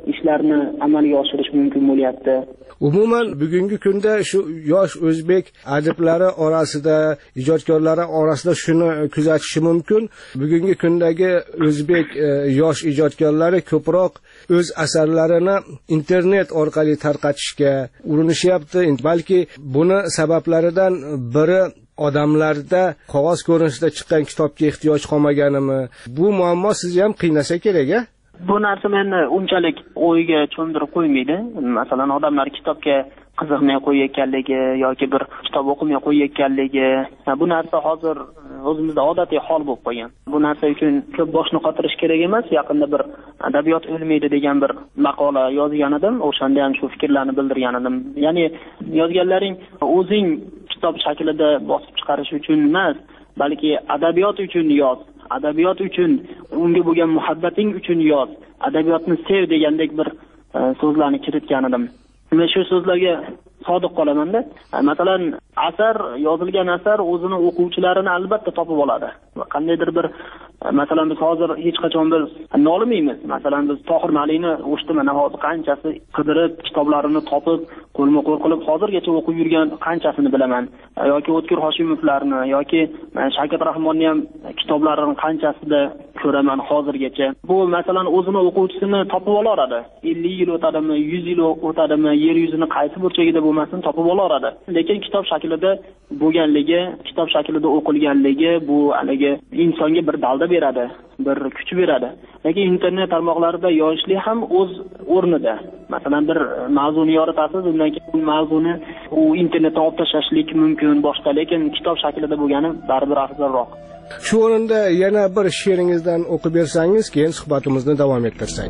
ishlarni amalga oshirish mumkin bo'lyapti. Umuman bugungi kunda shu yosh o'zbek adiblari orasida, ijodkorlari orasida shuni kuzatish mumkin. Bugungi kundagi o'zbek yosh ijodkorlari ko'proq o'z asarlarini internet orqali tarqatishga urinishyapti. Balki buni sabablaridan biri odamlarda qog'oz ko'rinishida chiqqan kitobga ehtiyoj qolmaganimi? Bu muammo sizni ham qiynasa kerak-a? Bu narsa meni unchalik o'yga cho'mdirib qo'ymaydi. Masalan, odamlar kitobga qiziqmay qo'yayotganligi yoki bir kitob o'qimay qo'yayotganligi, bu narsa hozir o'zimizda odatiy hol bo'lib qolgan. Bu narsa uchun ko'p boshni qotirish kerak emas. Yaqinda bir adabiyot o'lmaydi degan bir maqola yozgan edim. O'shanda ham shu fikrlarni bildirgan edim. Ya'ni yozganlaring o'zing kitob shaklida bosib chiqarish uchun emas, balki adabiyot uchun yoz. Adabiyot uchun, unga bo'lgan muhabbating uchun yoz. Adabiyotni sev degandek bir so'zlarni kiritgan edim. Men shu so'zlarga sodiq qolaman-da. Masalan, yozilgan asar o'zini o'quvchilarini albatta topib oladi. Qandaydir bir masalan biz hozir hech qachon biz nolimaymiz. Masalan biz Tohir Malikni o'shda mana hozir qanchasi qidirib, kitoblarini topib, qo'lma-qo'l qilib hozirgacha o'qib yurgan qanchasini bilaman. Yoki O'tkir Hoshimovlarni yoki Shakir Rahmonning ham kitoblarini qanchasida ko'raman hozirgacha. Bu masalan o'zini o'quvchisini topib olaradi. 50 yil o'tadimi, 100 yil o'tadimi, yer yuzini qaysi burchagida bo'lmasin topib olaradi. Lekin kitob shaklida bo'lganligi, kitob shaklida o'qilganligi bu haligi insonga bir dalda beradi, bir kuch beradi. Lekin internet tarmoqlarida yozishlik ham o'z o'rnida. Masalan, bir mavzuni yoritasiz, undan keyin mavzuni u internetdan olib tashlashlik mumkin boshqa, lekin kitob shaklida bo'lgani baribir afzalroq. Shu o'rinda yana bir she'ringizdan o'qib bersangiz, keyin suhbatimizni davom ettirsak.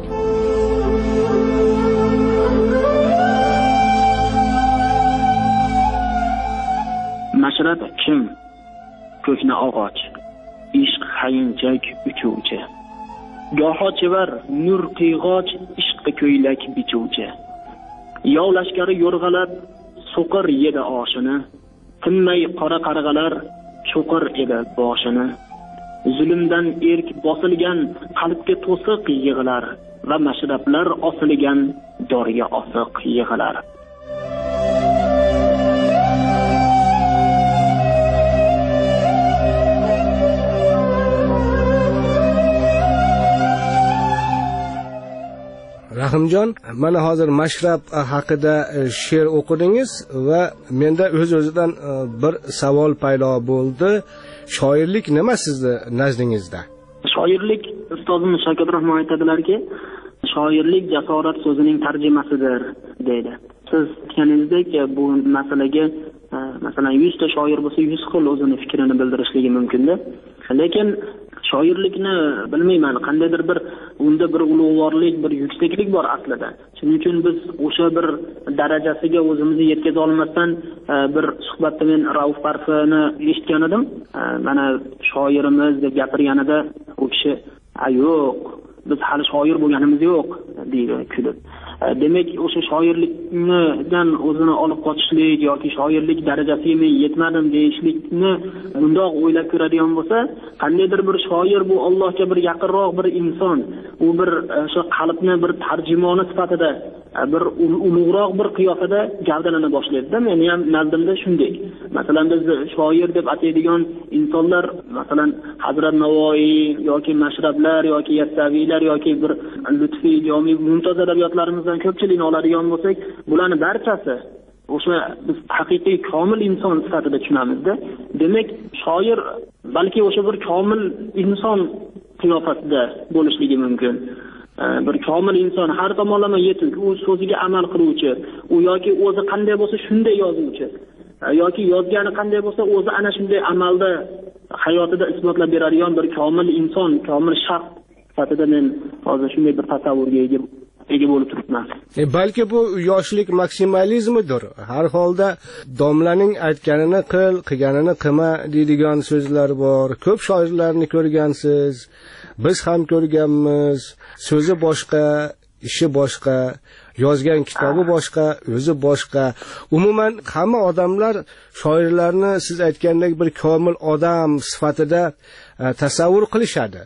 Mashrab kim? Ko'kna og'och, ishq hayinchak uchuvchi. Goho chevar nur qiyg'och, ishqqa ko'ylak bichuvchi. Yov lashkari yo'rg'alab so'qir yedi oshini, tinmay qora qarg'alar cho'qir edi boshini. Zulmdan erk bosilgan qalbga to'siq yig'lar va mashrablar osilgan dorga osiq yig'lar. Rahimjon, mana hozir mashrab haqida she'r o'qidingiz va menda o'z-o'zidan bir savol paydo bo'ldi. Shoirlik nima sizni nazdingizda? Shoirlik, ustozimiz Shakir Rahmon aytadilarki, shoirlik jasorat so'zining tarjimasidir deydi. Siz aytganingizdek, bu masalaga masalan 100 ta shoir bo'lsa 100 xil o'zini fikrini bildirishligi mumkin-da. Lekin shoirlikni bilmayman, qandaydir bir unda bir ulug'vorlik, bir yuksaklik bor aslida. Shuning uchun biz o'sha bir darajasiga o'zimizni yetkaza olmasdan bir suhbatda men Rauf Parfini eshitgan edim. Mana shoirimiz deb gapirganida u kishi yo'q, biz hali shoir bo'lganimiz yo'q deydi kulib. Demak, o'sha shoirlikdan o'zini olib qochishlik yoki shoirlik darajasiga men yetmadim deyishlikni bundoq o'ylab ko'radigan bo'lsa, qandaydir bir shoir bu Allohga bir yaqinroq bir inson, u bir o'sha qalbni bir tarjimoni sifatida, bir ulug'roq bir qiyofada gavdalana boshlaydi-da. Meni ham nazdimda shunday. Masalan, biz shoir deb ataydigan insonlar, masalan, Hazrat Navoiy yoki mashrablar yoki yassaviylar yoki bir lutfiy, jomiy, mumtoz adabiyotlarimizdan ko'pchilikni oladigan bo'lsak, bularning barchasi o'sha biz haqiqiy komil inson sifatida tushunamizda. Demak, shoir balki o'sha bir komil inson qiyofasida bo'lishligi mumkin. Bir komil inson, har tomonlama yetuk, u so'ziga amal qiluvchi, u yoki o'zi qanday bo'lsa shunday yozuvchi, yoki yozgani qanday bo'lsa o'zi ana shunday amalda hayotida isbotlab beradigan bir komil inson, komil shaxs sifatida men hozir shunday bir tasavvurga ega bo'lib turibman. Balki bu yoshlik maksimalizmidir. Har holda domlaning aytganini qil, qilganini qilma deydigan so'zlar bor. Ko'p shoirlarni ko'rgansiz, biz ham ko'rganmiz. So'zi boshqa, ishi boshqa, yozgan kitobi boshqa, o'zi boshqa. Umuman hamma odamlar shoirlarni siz aytgandek bir komil odam sifatida tasavvur qilishadi.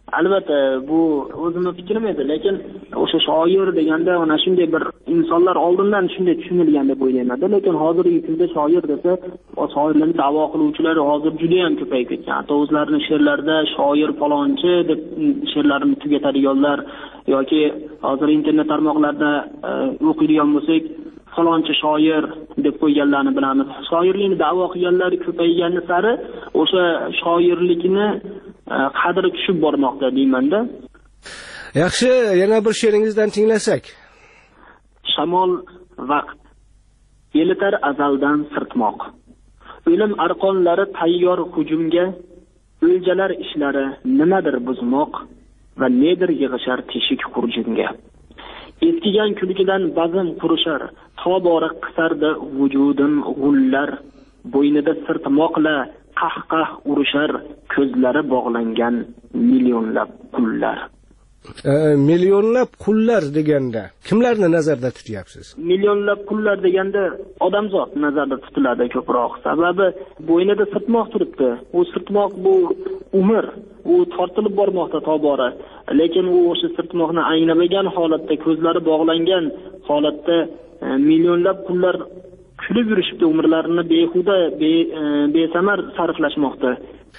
Albatta, bu o'zimning fikrim edi, lekin o'sha shoir deganda mana shunday bir insonlar oldindan shunday tushunilgan deb o'ylayman. Lekin hozirgi kunda shoir desa, shoirlarni da'vo qiluvchilar hozir juda ham ko'payib ketgan. Hatto o'zlarining she'rlarida shoir falonchi deb she'rlarini tugatadiganlar yoki hozir internet tarmoqlarida o'qiydigan bo'lsak, falonchi shoir deb qo'yganlarni bilamiz. Shoirlikni da'vo qilganlar ko'paygani sari o'sha shoirlikni qadri tushib bormoqda deyman-da. Yaxshi, yana bir she'ringizdan tinglasak. Shamol vaqt elitar azaldan sirtmoq. O'lim arqonlari tayyor hujumga, o'ljalar ishlari nimadir buzmoq va nedir yig'ishar teshik xurjunga. Eskigan kulgidan bazm qurishar, tobora qisardi vujudim g'ullar, bo'ynida sirtmoqla qahqah urushar, ko'zlari bog'langan millionlab qullar. Millionlab qullar deganda kimlarni nazarda tutyapsiz? Millionlab qullar deganda odamzod nazarda tutiladi ko'proq. Sababi bo'ynida sirtmoq turibdi. U sirtmoq bu umr, u tortilib bormoqda tobora. Lekin u o'sha sirtmoqni anglamagan holatda, ko'zlari bog'langan holatda millionlab qullar kulib yurishibdi, umrlarini behuda, besamar sarflashmoqda.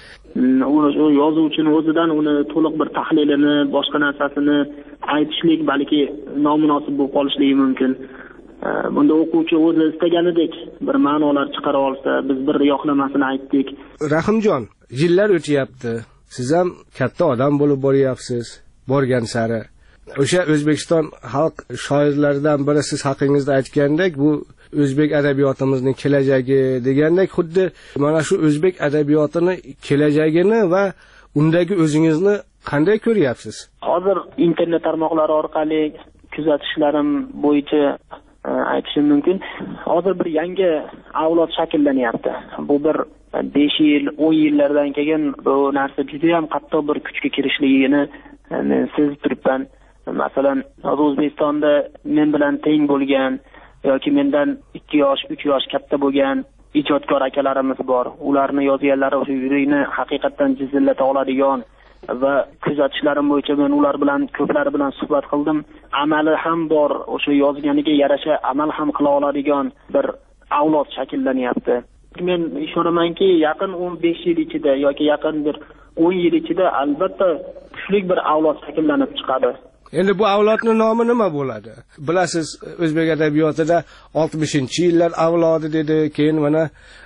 U yozuvchini o'zidan uni to'liq bir tahlilini, boshqa narsasini aytishlik balki nomunosib bo'lib qolishligi mumkin. Bunda o'quvchi o'zi istaganidek bir ma'nolar chiqara olsa, biz bir yoqlamasini aytdik. Rahimjon, yillar o'tyapti. Siz ham katta odam bo'lib boryapsiz, borgan sari. O'sha O'zbekiston xalq shoirlaridan biri siz haqingizda aytgandek, bu o'zbek adabiyotimizning kelajagi degandek, xuddi mana shu o'zbek adabiyotini kelajagini va undagi o'zingizni qanday ko'ryapsiz? Hozir internet tarmoqlari orqali kuzatishlarim bo'yicha aytishim mumkin. Hozir bir yangi avlod shakllanyapti. Bu bir 5 yil, 10 yillardan keyin bu narsa juda ham qattiq bir kuchga kirishligini men sezib turibman. Masalan, O'zbekistonda men bilan teng bo'lgan yoki mendan 2 yosh, 3 yosh katta bo'lgan ijodkor akalarimiz bor. Ularni yozganlari o'sha yurakni haqiqatan jizillata oladigan va kuzatishlarim bo'yicha men ular bilan ko'plari bilan suhbat qildim. Amali ham bor, o'sha yozganiga yarasha amal ham qila oladigan bir avlod shakllanyapti. Men ishonamanki, yaqin 15 yil ichida yoki yaqin bir 10 yil ichida albatta kuchli bir avlod shakllanib chiqadi. Endi bu avlodning nomi nima bo'ladi? Bilasiz, o'zbek adabiyotida 60-yillar avlodi dedi, keyin mana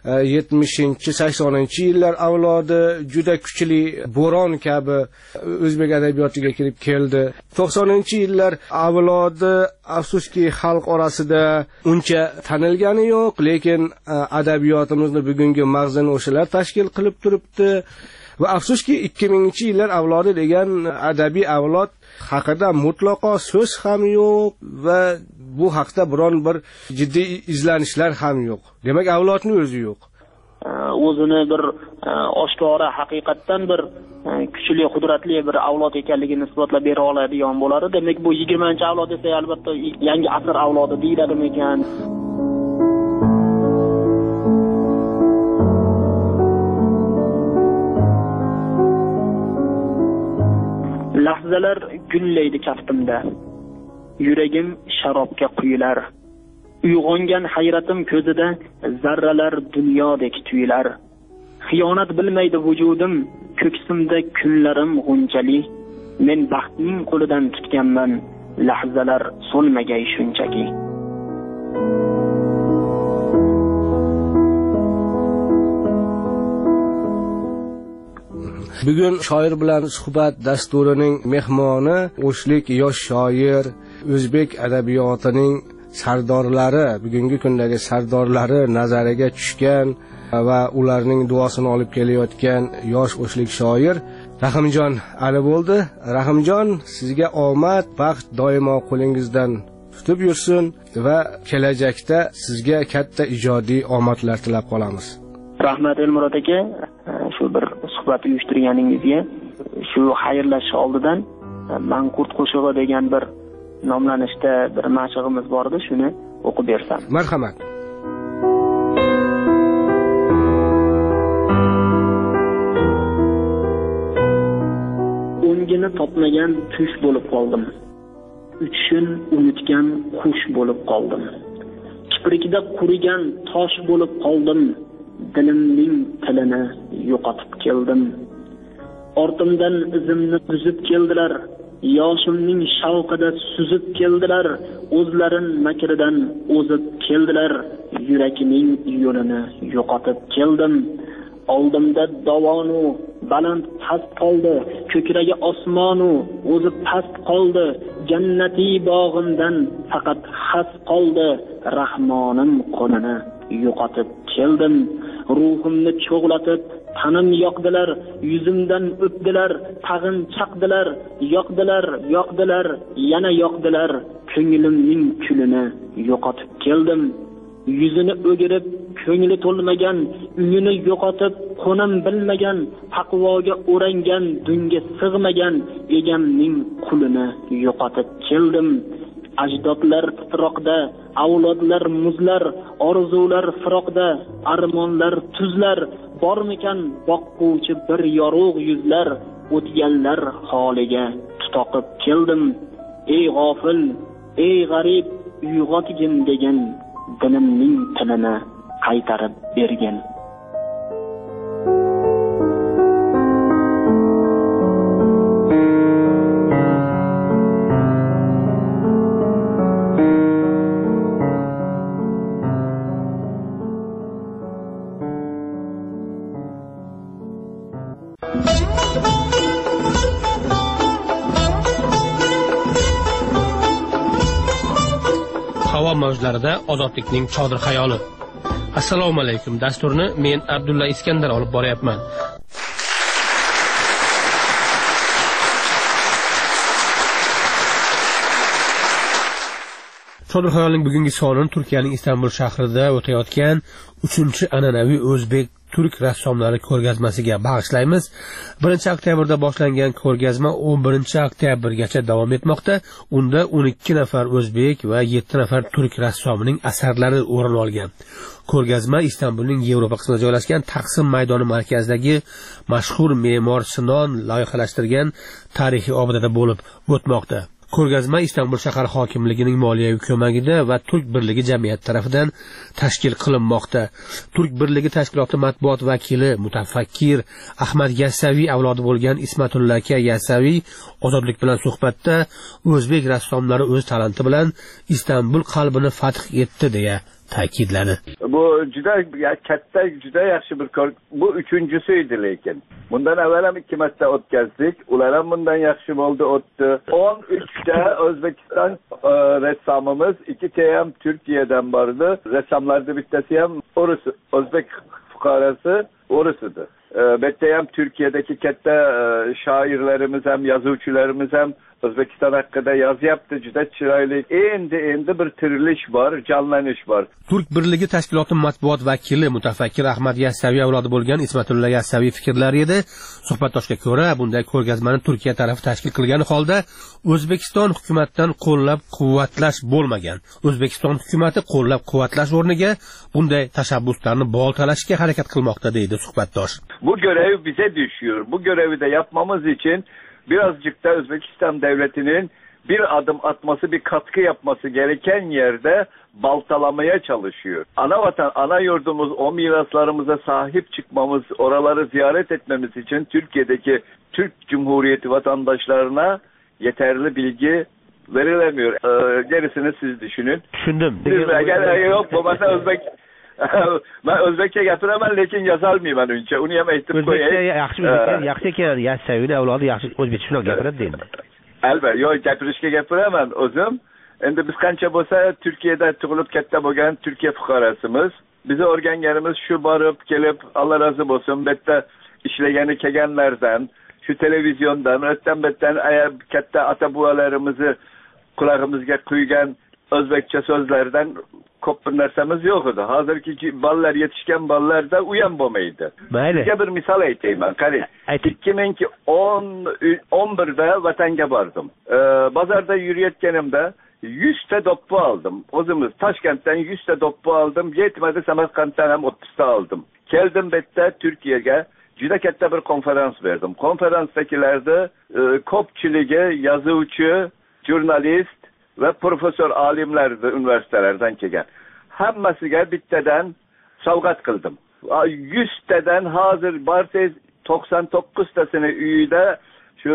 70-80-yillar avlodi juda kuchli bo'ron kabi o'zbek adabiyotiga kirib keldi. 90-yillar avlodi afsuski xalq orasida uncha tanilgani yo'q, lekin adabiyotimizni bugungi mag'zini o'shalar tashkil qilib turibdi. Va afsuski 2000-yillar avlodi degan adabiy avlod haqida mutlaqo so'z ham yo'q va bu haqda biron bir jiddiy izlanishlar ham yo'q. Demak, avlodning o'zi yo'q. O'zini bir oshkora haqiqatdan bir kuchli, qudratli bir avlod ekanligini isbotlab bera oladigan bo'ladi. Demak, bu 20-avlod esa albatta yangi asr avlodi deyiladimi ekan? Lahzalar gullaydi kaftimda, yuragim sharobga quyilar. Uyg'ongan hayratim ko'zida zarralar dunyodek tuyular. Xiyonat bilmaydi vujudim, ko'ksimda kunlarim g'unchali. Men baxtning qo'lidan tutganman, lahzalar so'lmagay shunchaki. Bugun shoir bilan suhbat dasturining mehmoni O'shlik yosh shoir, o'zbek adabiyotining sardorlari, bugungi kundagi sardorlari nazariga tushgan va ularning duosini olib kelayotgan yosh O'shlik shoir Rahimjon Ali bo'ldi. Rahimjon, sizga omad, baxt doimo qo'lingizdan tutib yursin va kelajakda sizga katta ijodiy omadlar tilab qolamiz. Rahmat Elmurod aka, shu bir suhbat uyushtirganingizga. Shu xayrlashish oldidan Manqurt qo'shig'i degan bir nomlanishda bir mashig'imiz bor edi, shuni o'qib bersam. Marhamat. rangini topmagan tush bo'lib qoldim. Uchishini unutgan qush bo'lib qoldim. Kiprikda qurigan tosh bo'lib qoldim. Dilimning tilini yo'qotib keldim. Ortimdan izimni buzib keldilar. Yoshimning shavqida suzib keldilar. O'zlarin makridan o'zib keldilar. Yurakning yo'lini yo'qotib keldim. Oldimda dovonu baland past qoldi. Ko'kragi osmonu o'zi past qoldi. Jannatiy bog'imdan faqat xas qoldi. Rahmonim qo'lini yo'qotib keldim. Ruhimni cho'g'latib tanim yoqdilar, yuzimdan o'pdilar, tag'in chaqdilar, yoqdilar, yana yoqdilar. Ko'nglimning kulini yo'qotib keldim. Yuzini o'girib, ko'ngli to'lmagan, uyini yo'qotib, qo'nim bilmagan, taqvoga o'rangan, dunga sig'magan egamning qulini yo'qotib keldim. Ajdodlar titroqda, avlodlar muzlar, orzular firoqda, armonlar tuzlar, bormikan boqquvchi bir yorug' yuzlar, o'tganlar holiga tutoqib keldim. Ey g'ofil, ey g'arib, uyg'otgin degan dilimning tilini qaytarib bergin. Havo mavjlarida ozodlikning chodir xayoli. Assalomu alaykum. Dasturni men Abdulla Iskandar olib boryapman. Chodir xayolning bugungi sonini Turkiyaning Istanbul shahrida o'tayotgan 3-an'anaviy o'zbek turk rassomlari ko'rgazmasiga bag'ishlaymiz. 1-oktyabrda boshlangan ko'rgazma 11-oktyabrgacha davom etmoqda. Unda 12 nafar o'zbek va 7 nafar turk rassomining asarlari o'rin olgan. Ko'rgazma Istanbulning Yevropa qismida joylashgan Taqsim maydoni markazidagi mashhur me'mor Sinon loyihalashtirgan tarixiy obidada bo'lib o'tmoqda. Ko'rgazma Istanbul shahar hokimligining moliyaviy ko'magida va Turk birligi jamiyati tomonidan tashkil qilinmoqda. Turk birligi tashkiloti matbuot vakili mutafakkir Ahmad Yassaviy avlodi bo'lgan Ismatulla aka Yassaviy ozodlik bilan suhbatda o'zbek rassomlari o'z talanti bilan Istanbul qalbini fath etdi deya ta'kidladi. Bu juda katta, juda yaxshi bir bu uchinchisi edi lekin. Bundan avval ham 2 marta o'tkazdik. Ular ham bundan yaxshi bo'ldi, o'tdi. 13 ta O'zbekiston ressomimiz, 2 ta ham Turkiyadan bordi. Ressomlarning bittasi ham o'zbek fuqarosi o'risidir. Bitta ham Turkiyadagi katta shoirlarimiz ham, yozuvchilarimiz ham O'zbekiston haqida yozyapti, juda chiroyli. Endi bir tirilish bor, jonlanish bor. Turk birligi tashkiloti matbuot vakili mutafakkir Ahmad Yassaviy avlodi bo'lgan Ismatulla Yassaviy fikrlari edi. Suhbatdoshga ko'ra, bunday ko'rgazmani Turkiya tarafi tashkil qilgan holda O'zbekiston hukumatidan qo'llab-quvvatlash bo'lmagan. O'zbekiston hukumati qo'llab-quvvatlash o'rniga bunday tashabbuslarni boltalashga harakat qilmoqda deydi suhbatdosh. Bu görev bize düşüyor. Bu görevi de yapmamız için birazcık da Özbekistan devletinin bir adım atması, bir katkı yapması gereken yerde baltalamaya çalışıyor. Ana vatan, ana yurdumuz, o miraslarımıza sahip çıkmamız, oraları ziyaret etmemiz için Türkiye'deki Türk Cumhuriyeti vatandaşlarına yeterli bilgi verilemiyor. Gerisini siz düşünün. Düşündüm. Yok bu mesela ben O'zbekcha gapiraman, lekin yozolmayman uncha. Uni ham aytib qo'yay. Yaxshi keladi, Yassaviy avlodi yaxshi o'zbekcha shunday gapiradi deydi. Albatta, yo'q, gapirishga gapiraman o'zim. Endi biz qancha bo'lsa Turkiyada tug'ilib katta bo'lgan Turkiya fuqarosimiz. Bizni o'rganganimiz shu borib kelib, Alloh rozi bo'lsin, bu yerda ishlagani kelganlardan, shu televizyondan, o'tdan-betdan katta ota-bobolarimizni qulog'imizga quygan o'zbekcha so'zlardan ko'p bir narsamiz yo'q edi. Hozirgi bolalar, yetishgan bolalarda u ham bo'lmaydi. Sizga bir misol aytayman. Qarang, 2011da vatanga bordim. Bozorda yurayotganimda 100 ta do'ppi oldim. O'zimiz Toshkentdan 100 ta do'ppi oldim. Yetmadi, Samarqanddan ham 30 ta oldim. Keldim bu yerda Turkiyaga juda katta bir konferans berdim. Konferansdagilarda ko'pchiligi yozuvchi, jurnalist va professor olimlar universitetlardan kelgan. Hammasiga bittadan sovg'at qildim. 100 tadan hozir barsiz 99 tasini uyida shu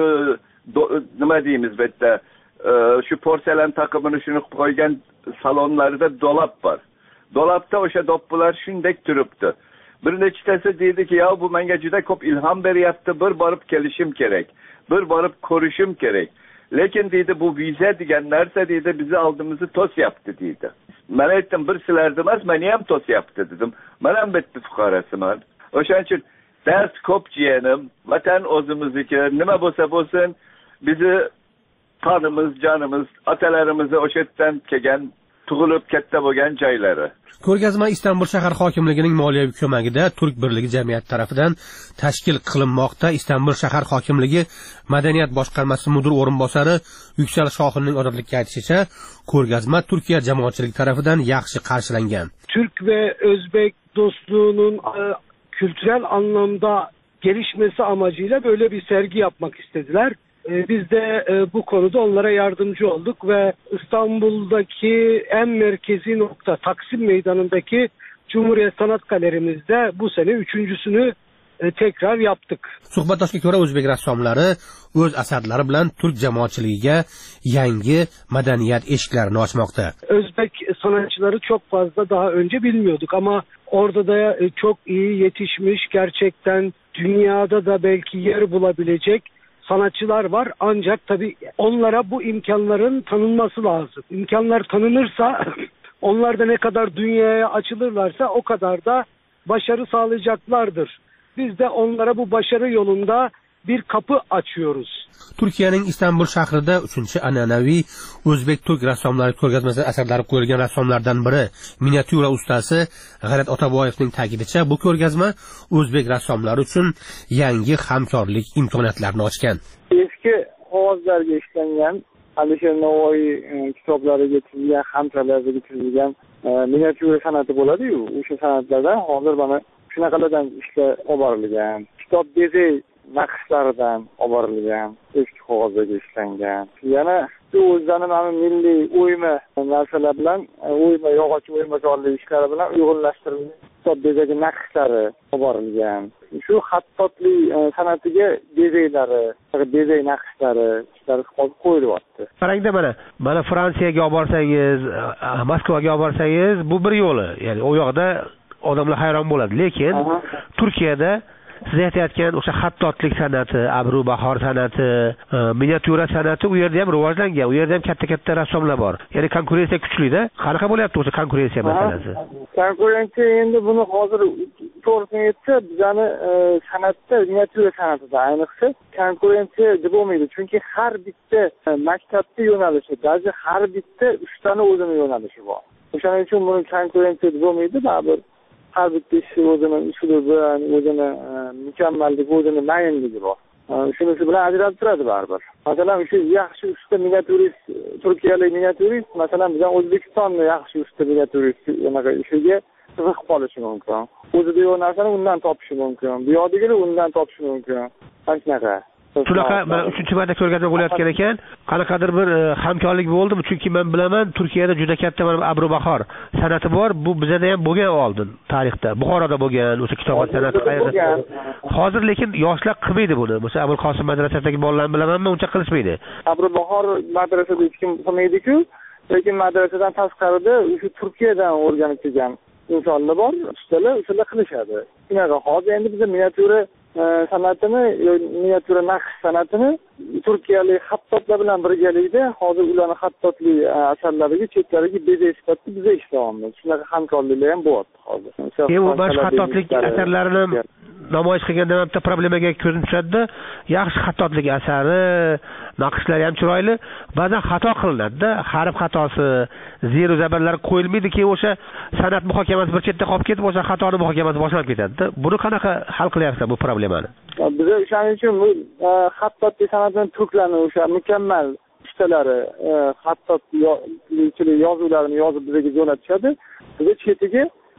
nima deymiz bu yerda shu porselan taqimini shuni qo'ygan salonlarida dolab bor. Dolabda o'sha do'ppilar shunday turibdi. Bir nechtasi deydiki, "Ya bu menga juda ko'p ilhom beryapti, bir borib kelishim kerak. Bir borib ko'rishim kerak." Lekin deydi bu viza degan narsa deydi bizni oldimizni to'syapti deydi. Men aytdim, bir sizlarni emas, meni ham to'syapti dedim. Men ham bitta fuqarosiman. O'shaning uchun dars ko'p jiyanim, vatan o'zimizniki, nima bo'lsa bo'lsin, bizni qonimiz, jonimiz, otalarimiz o'sha yerdan kelgan, tug'ilib katta bo'lgan joylari. Ko'rgazma Istanbul shahar hokimligining moliyaviy ko'magida Turk birligi jamiyati tomonidan tashkil qilinmoqda. Istanbul shahar hokimligi madaniyat boshqarmasi mudir o'rinbosari Yüksel Shohinning ozodlikka aytishicha, ko'rgazma Turkiya jamoatchiligi tomonidan yaxshi qarshilangan. Türk ve Özbek dostluğunun kültürel anlamda gelişmesi amacıyla böyle bir sergi yapmak istediler. Biz de bu konuda onlara yardımcı olduk ve İstanbul'daki en merkezi nokta Taksim Meydanı'ndaki Cumhuriyet Sanat Galerimizde bu sene 3.'sünü tekrar yaptık. Suhbatdoshga ko'ra o'zbek rassomlari o'z asarlari bilan turk jamoatchiligiga yangi madaniyat eshiklarini ochmoqda. Özbek sanatçıları çok fazla daha önce bilmiyorduk ama orada da çok iyi yetişmiş, gerçekten dünyada da belki yer bulabilecek sanatçılar var. Ancak tabii onlara bu imkanların tanınması lazım. İmkanlar tanınırsa onlar da ne kadar dünyaya açılırlarsa o kadar da başarı sağlayacaklardır. Biz de onlara bu başarı yolunda bir kapı açıyoruz. Turkiyaning Istanbul shahrida 3-an'anaviy o'zbek-turk rassomlari ko'rgazmasi asarlari qo'yilgan rassomlardan biri miniatyura ustasi G'ayrat Otaboyevning ta'kidincha, bu ko'rgazma o'zbek rassomlari uchun yangi hamkorlik imkoniyatlarini ochgan. Eski qog'ozlarga ishlangan, Alisher Navoiy kitoblariga chizilgan, hamchalarga chizilgan miniatyura san'ati bo'ladi-yu, o'sha san'atlardan hozir mana shunaqalardan ishlar olib borilgan. Kitob bezak naqshlaridan olib borilgan, eski qog'ozlarga ishlangan. Yana o'zlarining mana milliy o'yma narsalar bilan, o'yma yog'och o'ymakorlik ishlari bilan uyg'unlashtirilgan kitob bezagi naqshlari olib borilgan. Shu xattotlik san'atiga bezaklari, bezak naqshlari ishlari qo'yilyapti. Qarangda mana Fransiyaga olib borsangiz, Moskvaga olib borsangiz, bu bir yo'li. Ya'ni u yoqda odamlar hayron bo'ladi. Lekin Turkiyada siz aytayotgan o'sha xattotlik san'ati, abru bahor san'ati, miniatyura san'ati u yerda ham rivojlangan. U yerda ham katta rassomlar bor. Ya'ni konkurensiya kuchli-da. Qanaqa bo'lyapti o'sha konkurensiya masalasi? Konkurensiya endi buni hozir to'g'risini aytsa, bizani san'atda, miniatyura san'atida ayniqsa konkurensiya bo'lmaydi. Chunki har bitta maktabda yo'nalishi, ba'zi har bitta 3 tani o'zini yo'nalishi bor. O'shaning uchun buni konkurensiya bo'lmaydi, baribir har bitta ishi o'zini uslubi, o'zini mukammalligi, o'zini mayinligi bor. Shunisi bilan ajralib turadi baribir. Masalan, o'sha yaxshi usta miniatyurist, turkiyalik miniatyurist, masalan, bizdan O'zbekistonning yaxshi usta miniatyurist unaqa ishiga qiziqib qolishi mumkin. O'zida yo'q narsani undan topishi mumkin. Bu yoqdagini undan topishi mumkin. Shunaqa. Shunaqa mana 3-marta ko'rgazma bo'layotgan ekan, qanaqadir bir hamkorlik bo'ldimi? Chunki men bilaman, Turkiyada juda katta mana abru bahor san'ati bor. Bu bizda ham bo'lgan oldin tarixda. Buxoroda bo'lgan o'sha kitobat san'ati qayerda. Hozir lekin yoshlar qilmaydi buni. Masalan, Abul Qosim madrasasidagi bolalarni bilamanmi, uncha qilishmaydi. Abru bahor madrasada hech kim qilmaydi-ku, lekin madrasadan tashqarida o'sha Turkiyadan o'rganib kelgan insonlar bor, ustalar, o'shalar qilishadi. Shunaqa hozir endi bizda miniatyura san'atini, miniatyura naqsh san'atini turkiyalik xattotlar bilan birgalikda hozir ularning xattotlik asarlariga chetlariga bezak sifatida biza ishlayapmiz. Shunaqa hamkorliklar ham bo'lyapti hozir. Bu boshqa xattotlik asarlarini namoyish qilganda bitta problemaga ko'zim tushadi. Yaxshi xattotlik asari, naqshlari ham chiroyli, ba'zan xato qilinadi-da, harf xatosi, zero zabarlar qo'yilmaydi, keyin o'sha san'at muhokamasi bir chetda qolib ketib, o'sha xatoni muhokamasi boshlanib ketadi-da. Buni qanaqa hal qilyapsiz bu problemani? Biz o'shaning uchun bu xattotlik san'atining turklarning o'sha mukammal ustalari xattotlik yozuvlarini yozib bizga jo'natishadi. Biz chetiga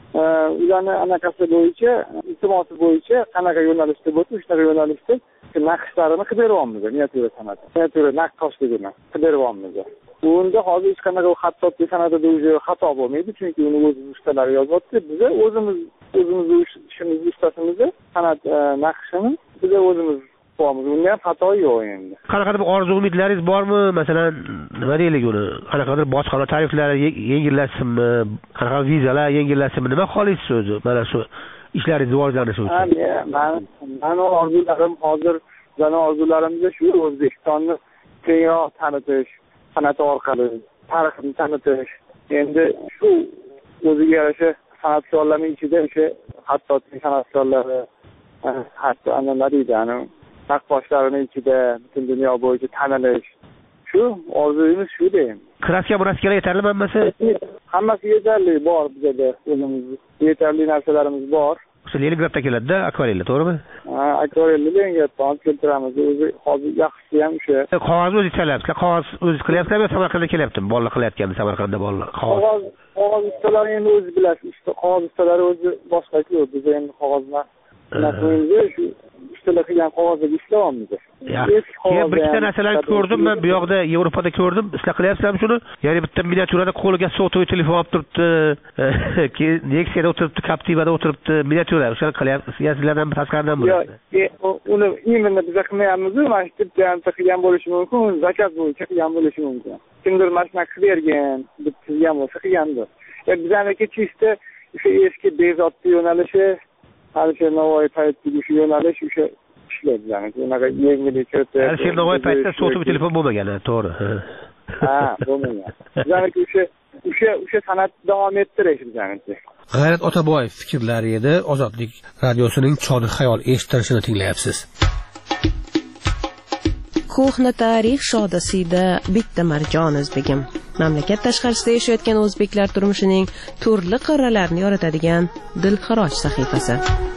ularni anaqasi bo'yicha, iltimosi bo'yicha qanaqa yo'nalishda bo'lsa, shunaqa yo'nalishda naqshlarini qilib beryapmiz. Miniatyura san'ati. Miniatyura naqshligini qilib beryapmiz. Unda hozir hech qanaqa xattotlik san'atida o'zi xato bo'lmaydi, chunki uni o'z ustalari yozyapti. Biz o'zimiz ishimiz ustasimizni san'at naqshini biz o'zimiz qo'yamiz. Unda ham xato yo'q endi. Qanaqadir orzu umidlaringiz bormi? Masalan, nima deylik uni? Qanaqadir bojxona tariflari yengillashsinmi? Qanaqa vizalar yengillashsinmi? Nima xohlaysiz o'zi? Mana shu ishlaringiz rivojlanishi uchun. Mani orzularim hozir, orzularimda shu O'zbekistonni kengroq tanitish, san'at orqali tarixini tanitish. Endi shu o'ziga yarasha san'atkorlarning ichida o'sha xattotlik san'atkorlari, hatto nima deydi, naqshlarini ichida butun dunyo bo'yicha tanilish. Shu orzuyimiz shu deyim. Kraska yetarli hammasi? Hammasi yetarli bor bizda. O'zimiz yetarli narsalarimiz bor. O'sha Leningradda keladi-da, akvarellar, to'g'rimi? Akvarelni Leningraddan olib keltiramiz. O'zi hozir yaxshisi ham o'sha. Qog'ozni o'zingiz chalyapsiz, qog'oz o'zingiz qilyapsizmi, Samarqandda kelyaptimi? Bolalar qilayotganda Samarqandda bolalar. Qog'oz ustalari endi o'zi bilasiz, qog'oz ustalari o'zi boshqa-ku. Biz endi qog'ozlar shu ustalar qilgan qog'ozdagi ishlayapmiz. Bir ikkita narsalarni ko'rdim men bu yoqda Yevropada ko'rdim. Sizlar qilyapsizlarmi shuni? Ya'ni bitta miniatyurada qo'liga sotuv telefon olib turibdi. Keyin Nexiyada o'tiribdi, Captiva'da o'tiribdi, miniatyura. O'shani qilyapsiz. Sizlardan tasqaridan bo'ladi. Uni imенно biz qilmayapmiz, mana shu tipda qilgan bo'lishi mumkin, zakaz bo'yicha qilgan bo'lishi mumkin. Kimdir mashina qilib bergan, deb qilgan bo'lsa qilgandir. Bizaniki chista o'sha eski bezotli yo'nalishi, Alisher Navoiy paytidagi shu yo'nalish o'sha ishlaydi, ya'ni unaqa yengillik kiritib. Alisher Navoiy paytida sotuv telefon bo'lmagan, to'g'ri. Bo'lmagan. Bizaniki o'sha san'at davom ettirish bizaniki. G'ayrat Otaboyev fikrlari edi. Ozodlik radiosining Chodir xayol eshittirishini tinglayapsiz. Ko'hna tarix shodasida bitta marjon o'zbegim. Mamlakat tashqarisida yashayotgan o'zbeklar turmushining turli qirralarini yoritadigan dilxiroj sahifasi.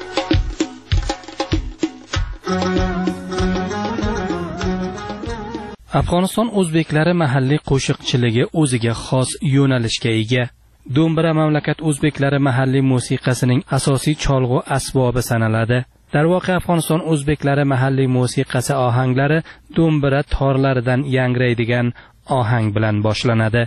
Afg'oniston o'zbeklari mahalliy qo'shiqchiligi o'ziga xos yo'nalishga ega. Do'mbira mamlakat o'zbeklari mahalliy musiqasining asosiy cholg'u asbobi sanaladi. Darvoqe Afg'oniston o'zbeklari mahalliy musiqasi ohanglari do'mbira torlaridan yangraydigan ohang bilan boshlanadi.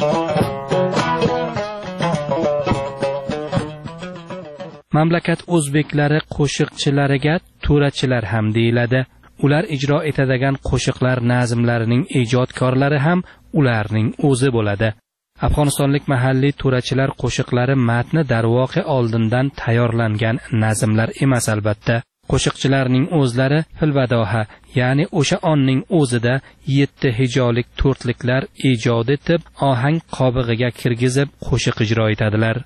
Mamlakat o'zbeklari qo'shiqchilariga to'rachilar ham deyiladi. Ular ijro etadigan qo'shiqlar nazmlarining ijodkorlari ham ularning o'zi bo'ladi. Afg'onistonlik mahalliy to'rachilar qo'shiqlari matni darvoqe oldindan tayyorlangan nazmlar emas albatta. Qo'shiqchilarning o'zlari filvadoha, ya'ni o'sha onning o'zida 7 hijolik to'rtliklar ijod etib, ohang qobig'iga kirgizib qo'shiq ijro etadilar.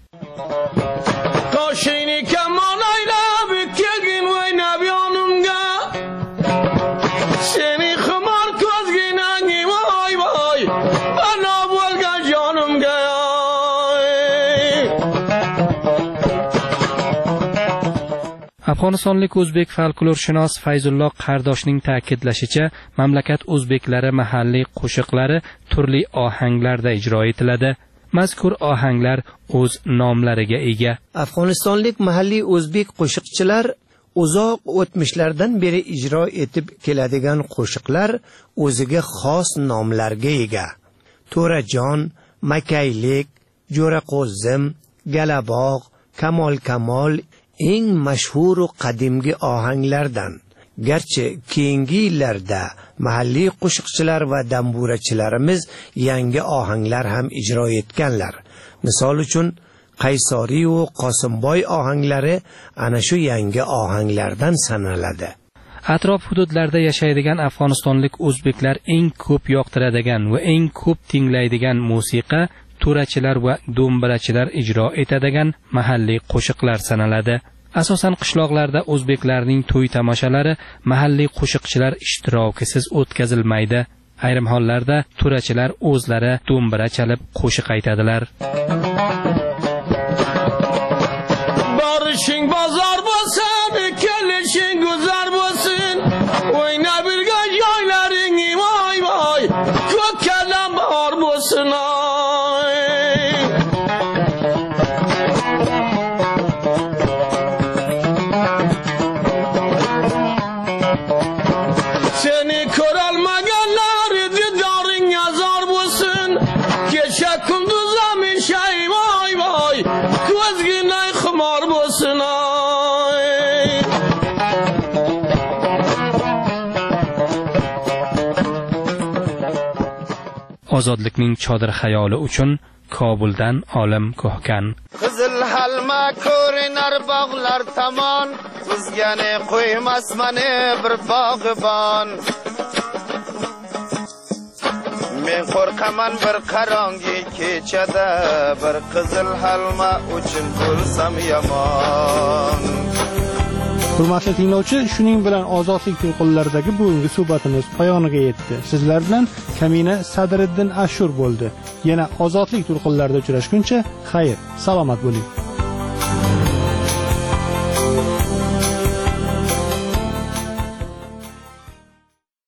Afg'onistonlik o'zbek folklorshunos Fayzulloh Qardoshning ta'kidlashicha, mamlakat o'zbeklari mahalliy qo'shiqlari turli ohanglarda ijro etiladi. Mazkur ohanglar o'z nomlariga ega. Afg'onistonlik mahalliy o'zbek qo'shiqchilar uzoq o'tmishlardan beri ijro etib keladigan qo'shiqlar o'ziga xos nomlarga ega. To'rajon, Makaylik, Jo'raqo'zim, Galabog', Kamol eng mashhur va qadimgi ohanglardan. Garchi keyingi yillarda mahalliy qo'shiqchilar va damburachilarimiz yangi ohanglar ham ijro etganlar. Misol uchun Qaysoriy va Qosimboy ohanglari ana shu yangi ohanglardan sanaladi. Atrof hududlarda yashaydigan afg'onistonlik o'zbeklar eng ko'p yoqtiradigan va eng ko'p tinglaydigan musiqa to'rachilar va do'mbirachilar ijro etadigan mahalliy qo'shiqlar sanaladi. Asosan qishloqlarda o'zbeklarning to'y tomoshalari mahalliy qo'shiqchilar ishtirokisiz o'tkazilmaydi. Ayrim hollarda to'rachilar o'zlari do'mbira chalib qo'shiq aytadilar. Borishing bozor bo'lsin, kelishing guzar bo'lsin, o'yna birga joylaring voy, ko'k kalam bor bo'lsin. ozodlikning chodir xayoli uchun Kobuldan olim Ko'hkan. Qizil halma ko'rinar bog'lar tomon, o'zgani qo'ymas mani bir bog'ibon. Men qo'rqaman bir qarongi kechada, bir qizil halma uchun bo'lsam yomon. Hurmatli tinglovchi, shuning bilan ozodlik to'lqinlaridagi bugungi suhbatimiz poyoniga yetdi. Sizlar bilan Kamina Sadriddin Ashur bo'ldi. Yana ozodlik to'lqinlarida uchrashguncha, xayr, salomat bo'ling.